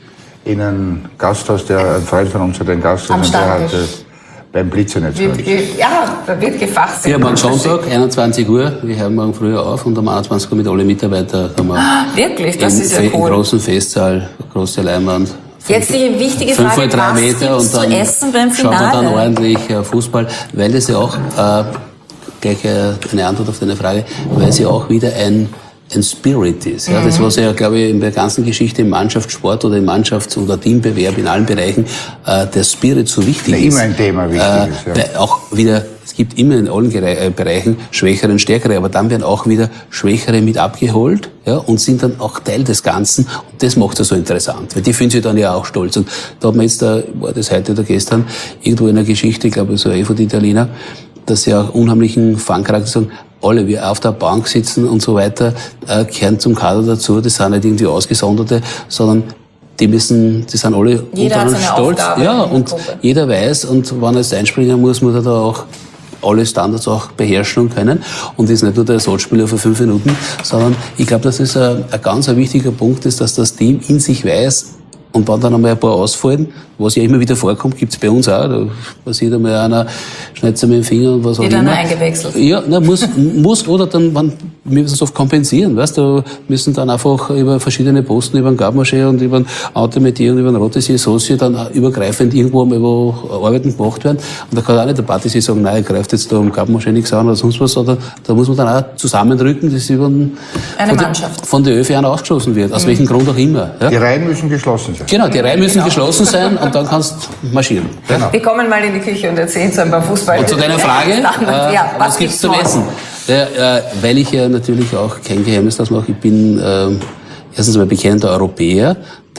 in ein Gasthaus, der ein Freund von uns hat ein Gasthaus, und der hat äh, beim Blitzernetz. Ja, da wird gefachsimpelt. Wir haben am Sonntag, einundzwanzig Uhr, wir hören morgen früher auf, und um einundzwanzig Uhr mit allen Mitarbeitern haben wir ah, wirklich? Das ist ja cool. Im großen Festsaal, große Leinwand. Jetzt die wichtige Frage, fünf mal drei was Meter, und dann zu essen beim Finale? schauen wir dann ordentlich äh, Fußball, weil das ja auch, äh, gleich äh, eine Antwort auf deine Frage, weil es ja auch wieder ein ein Spirit ist. Ja, das, was ja, glaube ich, in der ganzen Geschichte im Mannschaftssport oder im Mannschafts- oder Teambewerb in allen Bereichen äh, der Spirit so wichtig ja, ist. Immer ein Thema wichtig äh, ist. Ja. Weil auch wieder, es gibt immer in allen Gere- Bereichen Schwächere und Stärkere, aber dann werden auch wieder Schwächere mit abgeholt, ja, und sind dann auch Teil des Ganzen, und das macht es so interessant, weil die fühlen sich dann ja auch stolz. Und da hat man jetzt, da, war das heute oder gestern, irgendwo in der Geschichte, ich glaube, so eh von den Italienern, dass sie auch unheimlichen Fangcharakter sagen, alle, wir auf der Bank sitzen und so weiter, äh, gehören zum Kader dazu. Das sind nicht irgendwie Ausgesonderte, sondern die müssen, die sind alle jeder hat seine stolz. Aufgabe Ja, und jeder weiß, und wenn er jetzt einspringen muss, muss er da auch alle Standards auch beherrschen und können. Und das ist nicht nur der Ersatzspieler für fünf Minuten, sondern ich glaube, dass das ein, ein ganz ein wichtiger Punkt ist, dass das Team in sich weiß, und wenn dann einmal ein paar ausfallen, was ja immer wieder vorkommt, gibt's bei uns auch, da passiert einmal einer, schneidet sich mit dem Finger und was auch wird immer. Wird dann eingewechselt. Ja, na, muss, muss, oder dann, man, wir müssen es oft kompensieren, weißt du, da müssen dann einfach über verschiedene Posten, über den Gabmaché und über den Autometier und über den Rotessier Socie dann auch übergreifend irgendwo einmal wo Arbeiten gemacht werden. Und da kann auch nicht der Patissier sagen, nein, er greift jetzt da am Gabmaché nichts an oder sonst was, sondern da muss man dann auch zusammendrücken, dass über den, eine von, Mannschaft. Der, von der Ö F an ausgeschlossen wird, aus mhm. welchem Grund auch immer. Ja? Die Reihen müssen geschlossen sein. Genau, die Reihen müssen genau. geschlossen sein, und dann kannst du marschieren. Genau. Wir kommen mal in die Küche und erzählen so ein paar Fußball. Und zu deiner Frage, äh, ja, was, was gibt's zum Essen? Ja, äh, weil ich ja natürlich auch kein Geheimnis das mache, ich bin äh, erstens mal bekennender Europäer,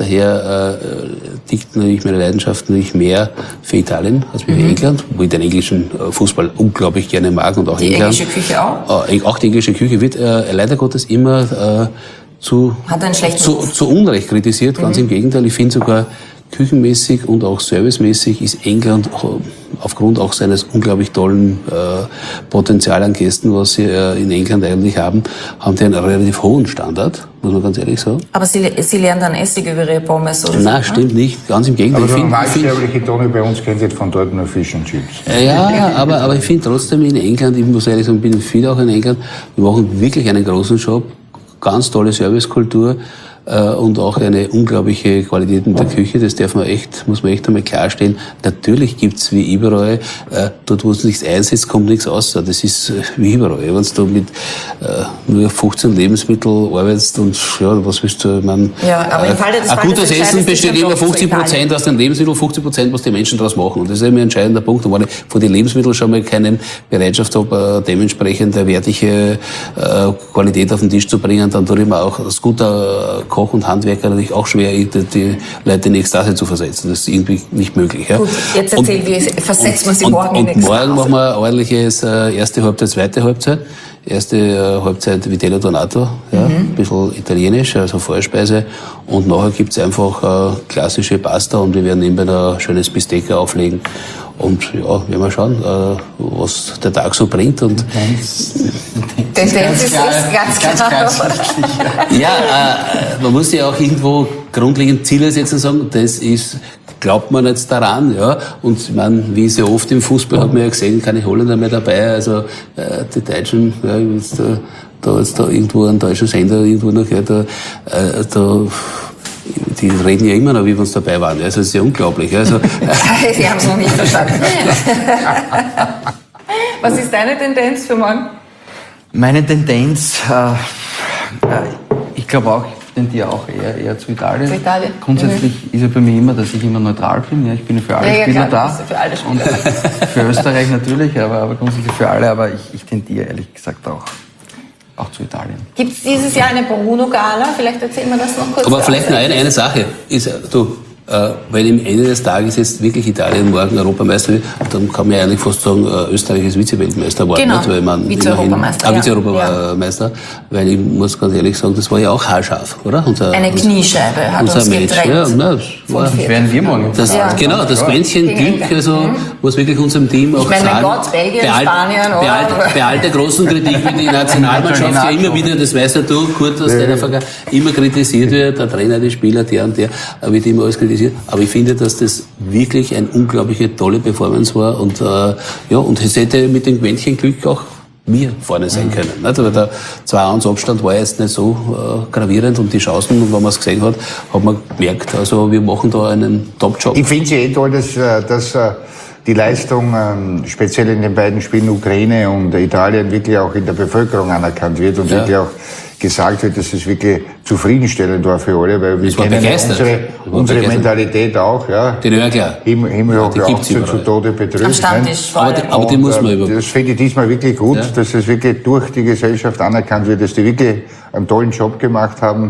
daher äh, liegt natürlich meine Leidenschaft natürlich mehr für Italien als mhm. für England, wo ich den englischen Fußball unglaublich gerne mag, und auch die England. Die englische Küche auch? Äh, auch die englische Küche wird äh, leider Gottes immer äh, zu, Hat einen schlechten zu, zu Unrecht kritisiert, ganz mhm. im Gegenteil. Ich finde sogar, küchenmäßig und auch servicemäßig ist England aufgrund auch seines unglaublich tollen äh, Potenzial an Gästen, was sie äh, in England eigentlich haben, haben die einen relativ hohen Standard, muss man ganz ehrlich sagen. Aber Sie, Sie lernen dann Essig über Ihre Pommes oder so? Nein, stimmt ne? nicht, ganz im Gegenteil. Aber der normalsterbliche Toni bei uns kennt jetzt von dort nur Fish and Chips. Ja, aber, aber ich finde trotzdem in England, ich muss ehrlich sagen, bin viel auch in England, wir machen wirklich einen großen Job, ganz tolle Servicekultur, und auch eine unglaubliche Qualität in der Küche, das darf man echt, muss man echt einmal klarstellen. Natürlich gibt's wie überall, äh, dort wo du nichts einsetzt, kommt nichts raus. Das ist äh, wie überall. Wenn du mit äh, nur fünfzehn Lebensmitteln arbeitest und ja, was willst du, man, ja, aber im Falle des ein gutes Essen besteht immer fünfzig Prozent aus den Lebensmitteln, fünfzig Prozent, was die Menschen daraus machen. Und das ist eben ein entscheidender Punkt. Und wenn ich von den Lebensmitteln schon mal keine Bereitschaft habe, äh, dementsprechend eine wertige äh, Qualität auf den Tisch zu bringen, dann tue ich mir auch als guter äh, Koch und Handwerker natürlich auch schwer, die, die Leute in Ekstase zu versetzen. Das ist irgendwie nicht möglich. Ja. Gut, jetzt erzähl, und, wie versetzt man sie und, morgen und, in und Ekstase? morgen machen wir ein ordentliches äh, erste Halbzeit, zweite Halbzeit. Erste äh, Halbzeit Vitello Donato, ja, mhm. ein bisschen italienisch, also Vorspeise. Und nachher gibt's einfach äh, klassische Pasta, und wir werden nebenbei ein schönes Bistecca auflegen. Und ja, werden wir schauen, äh, was der Tag so bringt. Und Tendenz ist ganz, ganz klar. Ganz, ganz ja, äh, man muss ja auch irgendwo grundlegend Ziele setzen und sagen, das ist, glaubt man jetzt daran, ja. Und ich meine, wie sehr oft im Fußball hat man ja gesehen, keine Holländer mehr dabei, also äh, die Deutschen, ja, jetzt da, da jetzt da irgendwo einen deutschen Sender irgendwo noch gehört, da, äh, da die reden ja immer noch, wie wir uns dabei waren. Also das ist ja unglaublich. Also Sie haben es noch nicht verstanden. Was ist deine Tendenz für morgen? Meine Tendenz, äh, ich glaube auch, tendiere auch eher, eher zu Italien. Zu Italien. Grundsätzlich mhm. ist ja bei mir immer, dass ich immer neutral bin. Ja, ich bin für alle ja, ja, Spieler klar, da. Für alle Spieler. Und für Österreich natürlich, aber, aber grundsätzlich für alle. Aber ich, ich tendiere ehrlich gesagt auch, auch zu Italien. Gibt es dieses Jahr eine Bruno-Gala? Vielleicht erzählen wir das noch kurz. Aber vielleicht noch eine, eine Sache. Ist, du, äh, wenn im Ende des Tages jetzt wirklich Italien morgen Europameister wird, dann kann man ja eigentlich fast sagen, äh, Österreich ist Vize-Weltmeister geworden. Genau, nicht? Weil man Vize-Europameister. Ah, Ja. Vize-Europameister. Weil ich muss ganz ehrlich sagen, das war ja auch haarscharf, oder? Unser, eine Kniescheibe hat unser uns Match. getrennt. Ja, na, das, war, Das werden wir morgen. das, Ja. Genau, das Quäntchen Gegen Glück, England. also, Mhm. muss wirklich unserem Team auch Ich meine, mein sagen. Gott, Belgien, bei all- Spanien, bei, oder? all, bei all der großen Kritik, wie die Nationalmannschaft ja immer wieder, das weißt ja du, Kurt, aus deiner Vergangenheit, immer kritisiert wird, der Trainer, die Spieler, der und der, wird immer alles kritisiert. Aber ich finde, dass das wirklich eine unglaubliche tolle Performance war und, äh, ja, und es hätte mit dem Quäntchen Glück auch wir vorne sein können. Nicht? Aber der zwei eins Abstand war jetzt nicht so äh, gravierend und die Chancen, und wenn man es gesehen hat, hat man gemerkt, also wir machen da einen Top-Job. Ich finde es eh toll, dass, äh, dass äh, die Leistung, ähm, speziell in den beiden Spielen Ukraine und Italien, wirklich auch in der Bevölkerung anerkannt wird und Ja. wirklich auch gesagt wird, dass es wirklich zufriedenstellend war für alle, weil wir Das war kennen ja begeistert. unsere, Das war unsere begeistert. Mentalität auch, ja. Die ja klar. Himmel, Himmel hoch die gibt's jauchzen, zu überall. Tode betrübt. Am Stammtisch vor Aber die, allem. aber die Und, muss man äh, über. Das finde ich diesmal wirklich gut, Ja. dass es wirklich durch die Gesellschaft anerkannt wird, dass die wirklich einen tollen Job gemacht haben.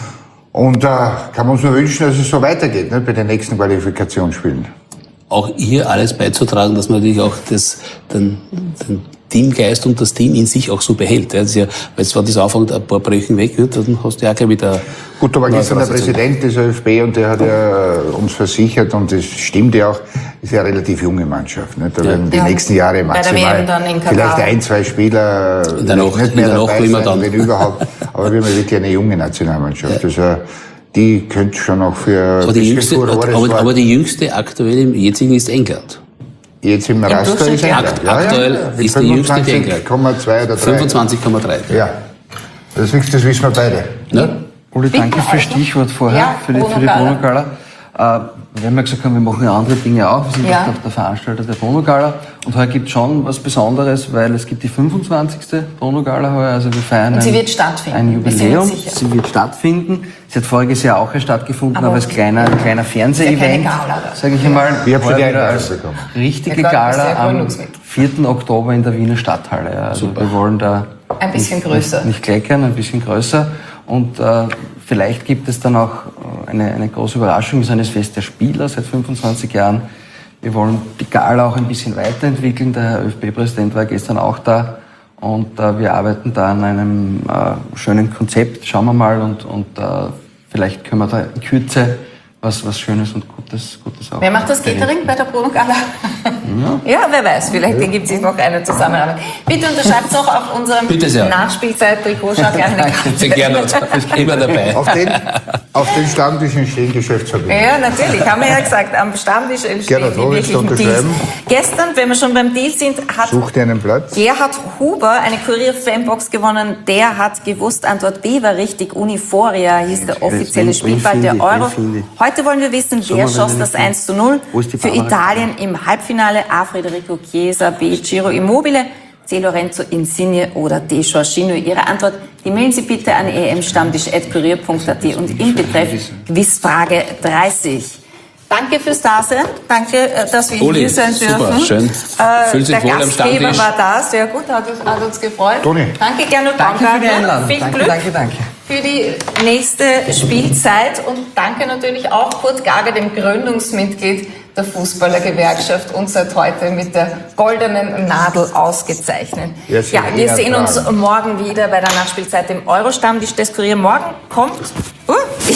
Und da äh, kann man uns nur wünschen, dass es so weitergeht, ne, bei den nächsten Qualifikationsspielen. Auch hier alles beizutragen, dass man natürlich auch das, den, den Teamgeist und das Team in sich auch so behält. Ja, das ist ja, weil zwar das anfängt, ein paar Brüchen weg, dann hast du ja gleich wieder... Gut, da war gestern der Voraussetzungen. Präsident des ÖFB und der hat ja äh, uns versichert, und das stimmt ja auch, ist ja eine relativ junge Mannschaft. Nicht? Da werden die Ja. nächsten Jahre Bei der W M maximal dann in Katar. vielleicht ein, zwei Spieler In der Nacht- nicht mehr in der Nacht dabei immer sein, dann. wenn überhaupt. Aber wir haben ja wirklich eine junge Nationalmannschaft. Also, die könnte schon auch für Aber die, ein bisschen jüngste, Furore aber, sorgen. aber die jüngste aktuell im jetzigen ist England. Jetzt im Raster Durchschnitt, ist ja. England. Akt- aktuell Mit ist die jüngste die England. fünfundzwanzig Komma zwei oder drei. fünfundzwanzig Komma drei. Ja, das, wissen- das wissen wir beide. Ne? Uli, danke Bitte, fürs also. Stichwort vorher, Ja, für die, für die Bruno-Gala. Bruno-Gala. Äh, wir haben ja gesagt, wir machen ja andere Dinge auch. Wir sind Ja. auch der Veranstalter der Bruno-Gala. Und heute gibt es schon was Besonderes, weil es gibt die fünfundzwanzigste Bruno-Gala heuer. Also wir feiern Und sie ein, wird stattfinden. ein Wir sind Jubiläum. uns sicher. Sie wird stattfinden. Sie hat voriges Jahr auch stattgefunden, aber, Aber als kleiner, kleiner Fernseh-Event, keine Gala. sage ich einmal. Ich hab schon Heuer die wieder Einladung als bekommen. richtige Ja, klar, das ist Gala ja am Gründungsmitglied. vierten Oktober in der Wiener Stadthalle. Ja. Also wir wollen da Ein bisschen nicht, größer. Nicht, nicht kleckern, ein bisschen größer. Und äh, vielleicht gibt es dann auch äh, eine, eine große Überraschung. Wir sind das Fest der Spieler seit fünfundzwanzig Jahren. Wir wollen die Gala auch ein bisschen weiterentwickeln. Der Herr ÖFB-Präsident war gestern auch da. Und äh, wir arbeiten da an einem äh, schönen Konzept. Schauen wir mal. Und, und äh, vielleicht können wir da in Kürze was, was Schönes und Gutes, Gutes auch. Wer macht das Catering bei der Bruno-Gala? Ja. ja, wer weiß, vielleicht ergibt sich noch eine Zusammenarbeit. Bitte unterschreibt auch auf unserem Bitte sehr. Nachspielzeit-Trikot. Schaut gerne eine Karte. Sehr gerne. Immer dabei. Auf den, auf den Stammtischen stehen Geschäftsverbindungen. Ja, natürlich, haben wir ja gesagt, am Stammtisch entstehen Gerhard, die wo willst du wirklichen Deals. unterschreiben? Gestern, wenn wir schon beim Deal sind, hat Such dir einen Platz. Gerhard Huber eine Kurier-Fanbox gewonnen. Der hat gewusst, Antwort B war richtig. Uniforia hieß der offizielle wen Spielball finde der ich, Euro. wen finde ich? Heute wollen wir wissen, wer mal, wen schoss ich das finde. eins zu null Wo ist die für Barbara? Italien im Halbfinale. A. Federico Chiesa, B. Ciro Immobile, C. Lorenzo Insigne oder D. Jorginho. Ihre Antwort, die mailen Sie bitte an e m stammtisch at kurier punkt a t und im Betreff Quizfrage dreißig. Danke fürs Dasein. Danke, äh, dass wir Uli, hier sein super, dürfen. schön. Äh, Fühlt sich der wohl am Gastgeber Stammtisch. war da, sehr gut, hat uns, hat uns gefreut. Toni. Danke, Gernot Danke für die Baumgartner. Einladung. Viel Danke, Glück danke, danke. für die nächste Spielzeit und danke natürlich auch Kurt Gager, dem Gründungsmitglied der Fußballergewerkschaft, und seit heute mit der goldenen Nadel ausgezeichnet. Ja, Sie Ja, wir eher sehen uns tragen. morgen wieder bei der Nachspielzeit im Euro-Stammtisch des Kurier. Morgen kommt uh,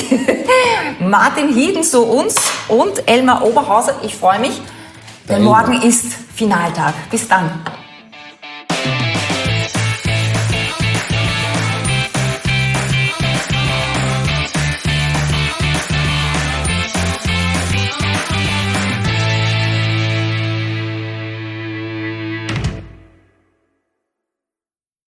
Martin Hieden zu uns und Elmar Oberhauser. Ich freue mich, denn morgen ist Finaltag. Bis dann.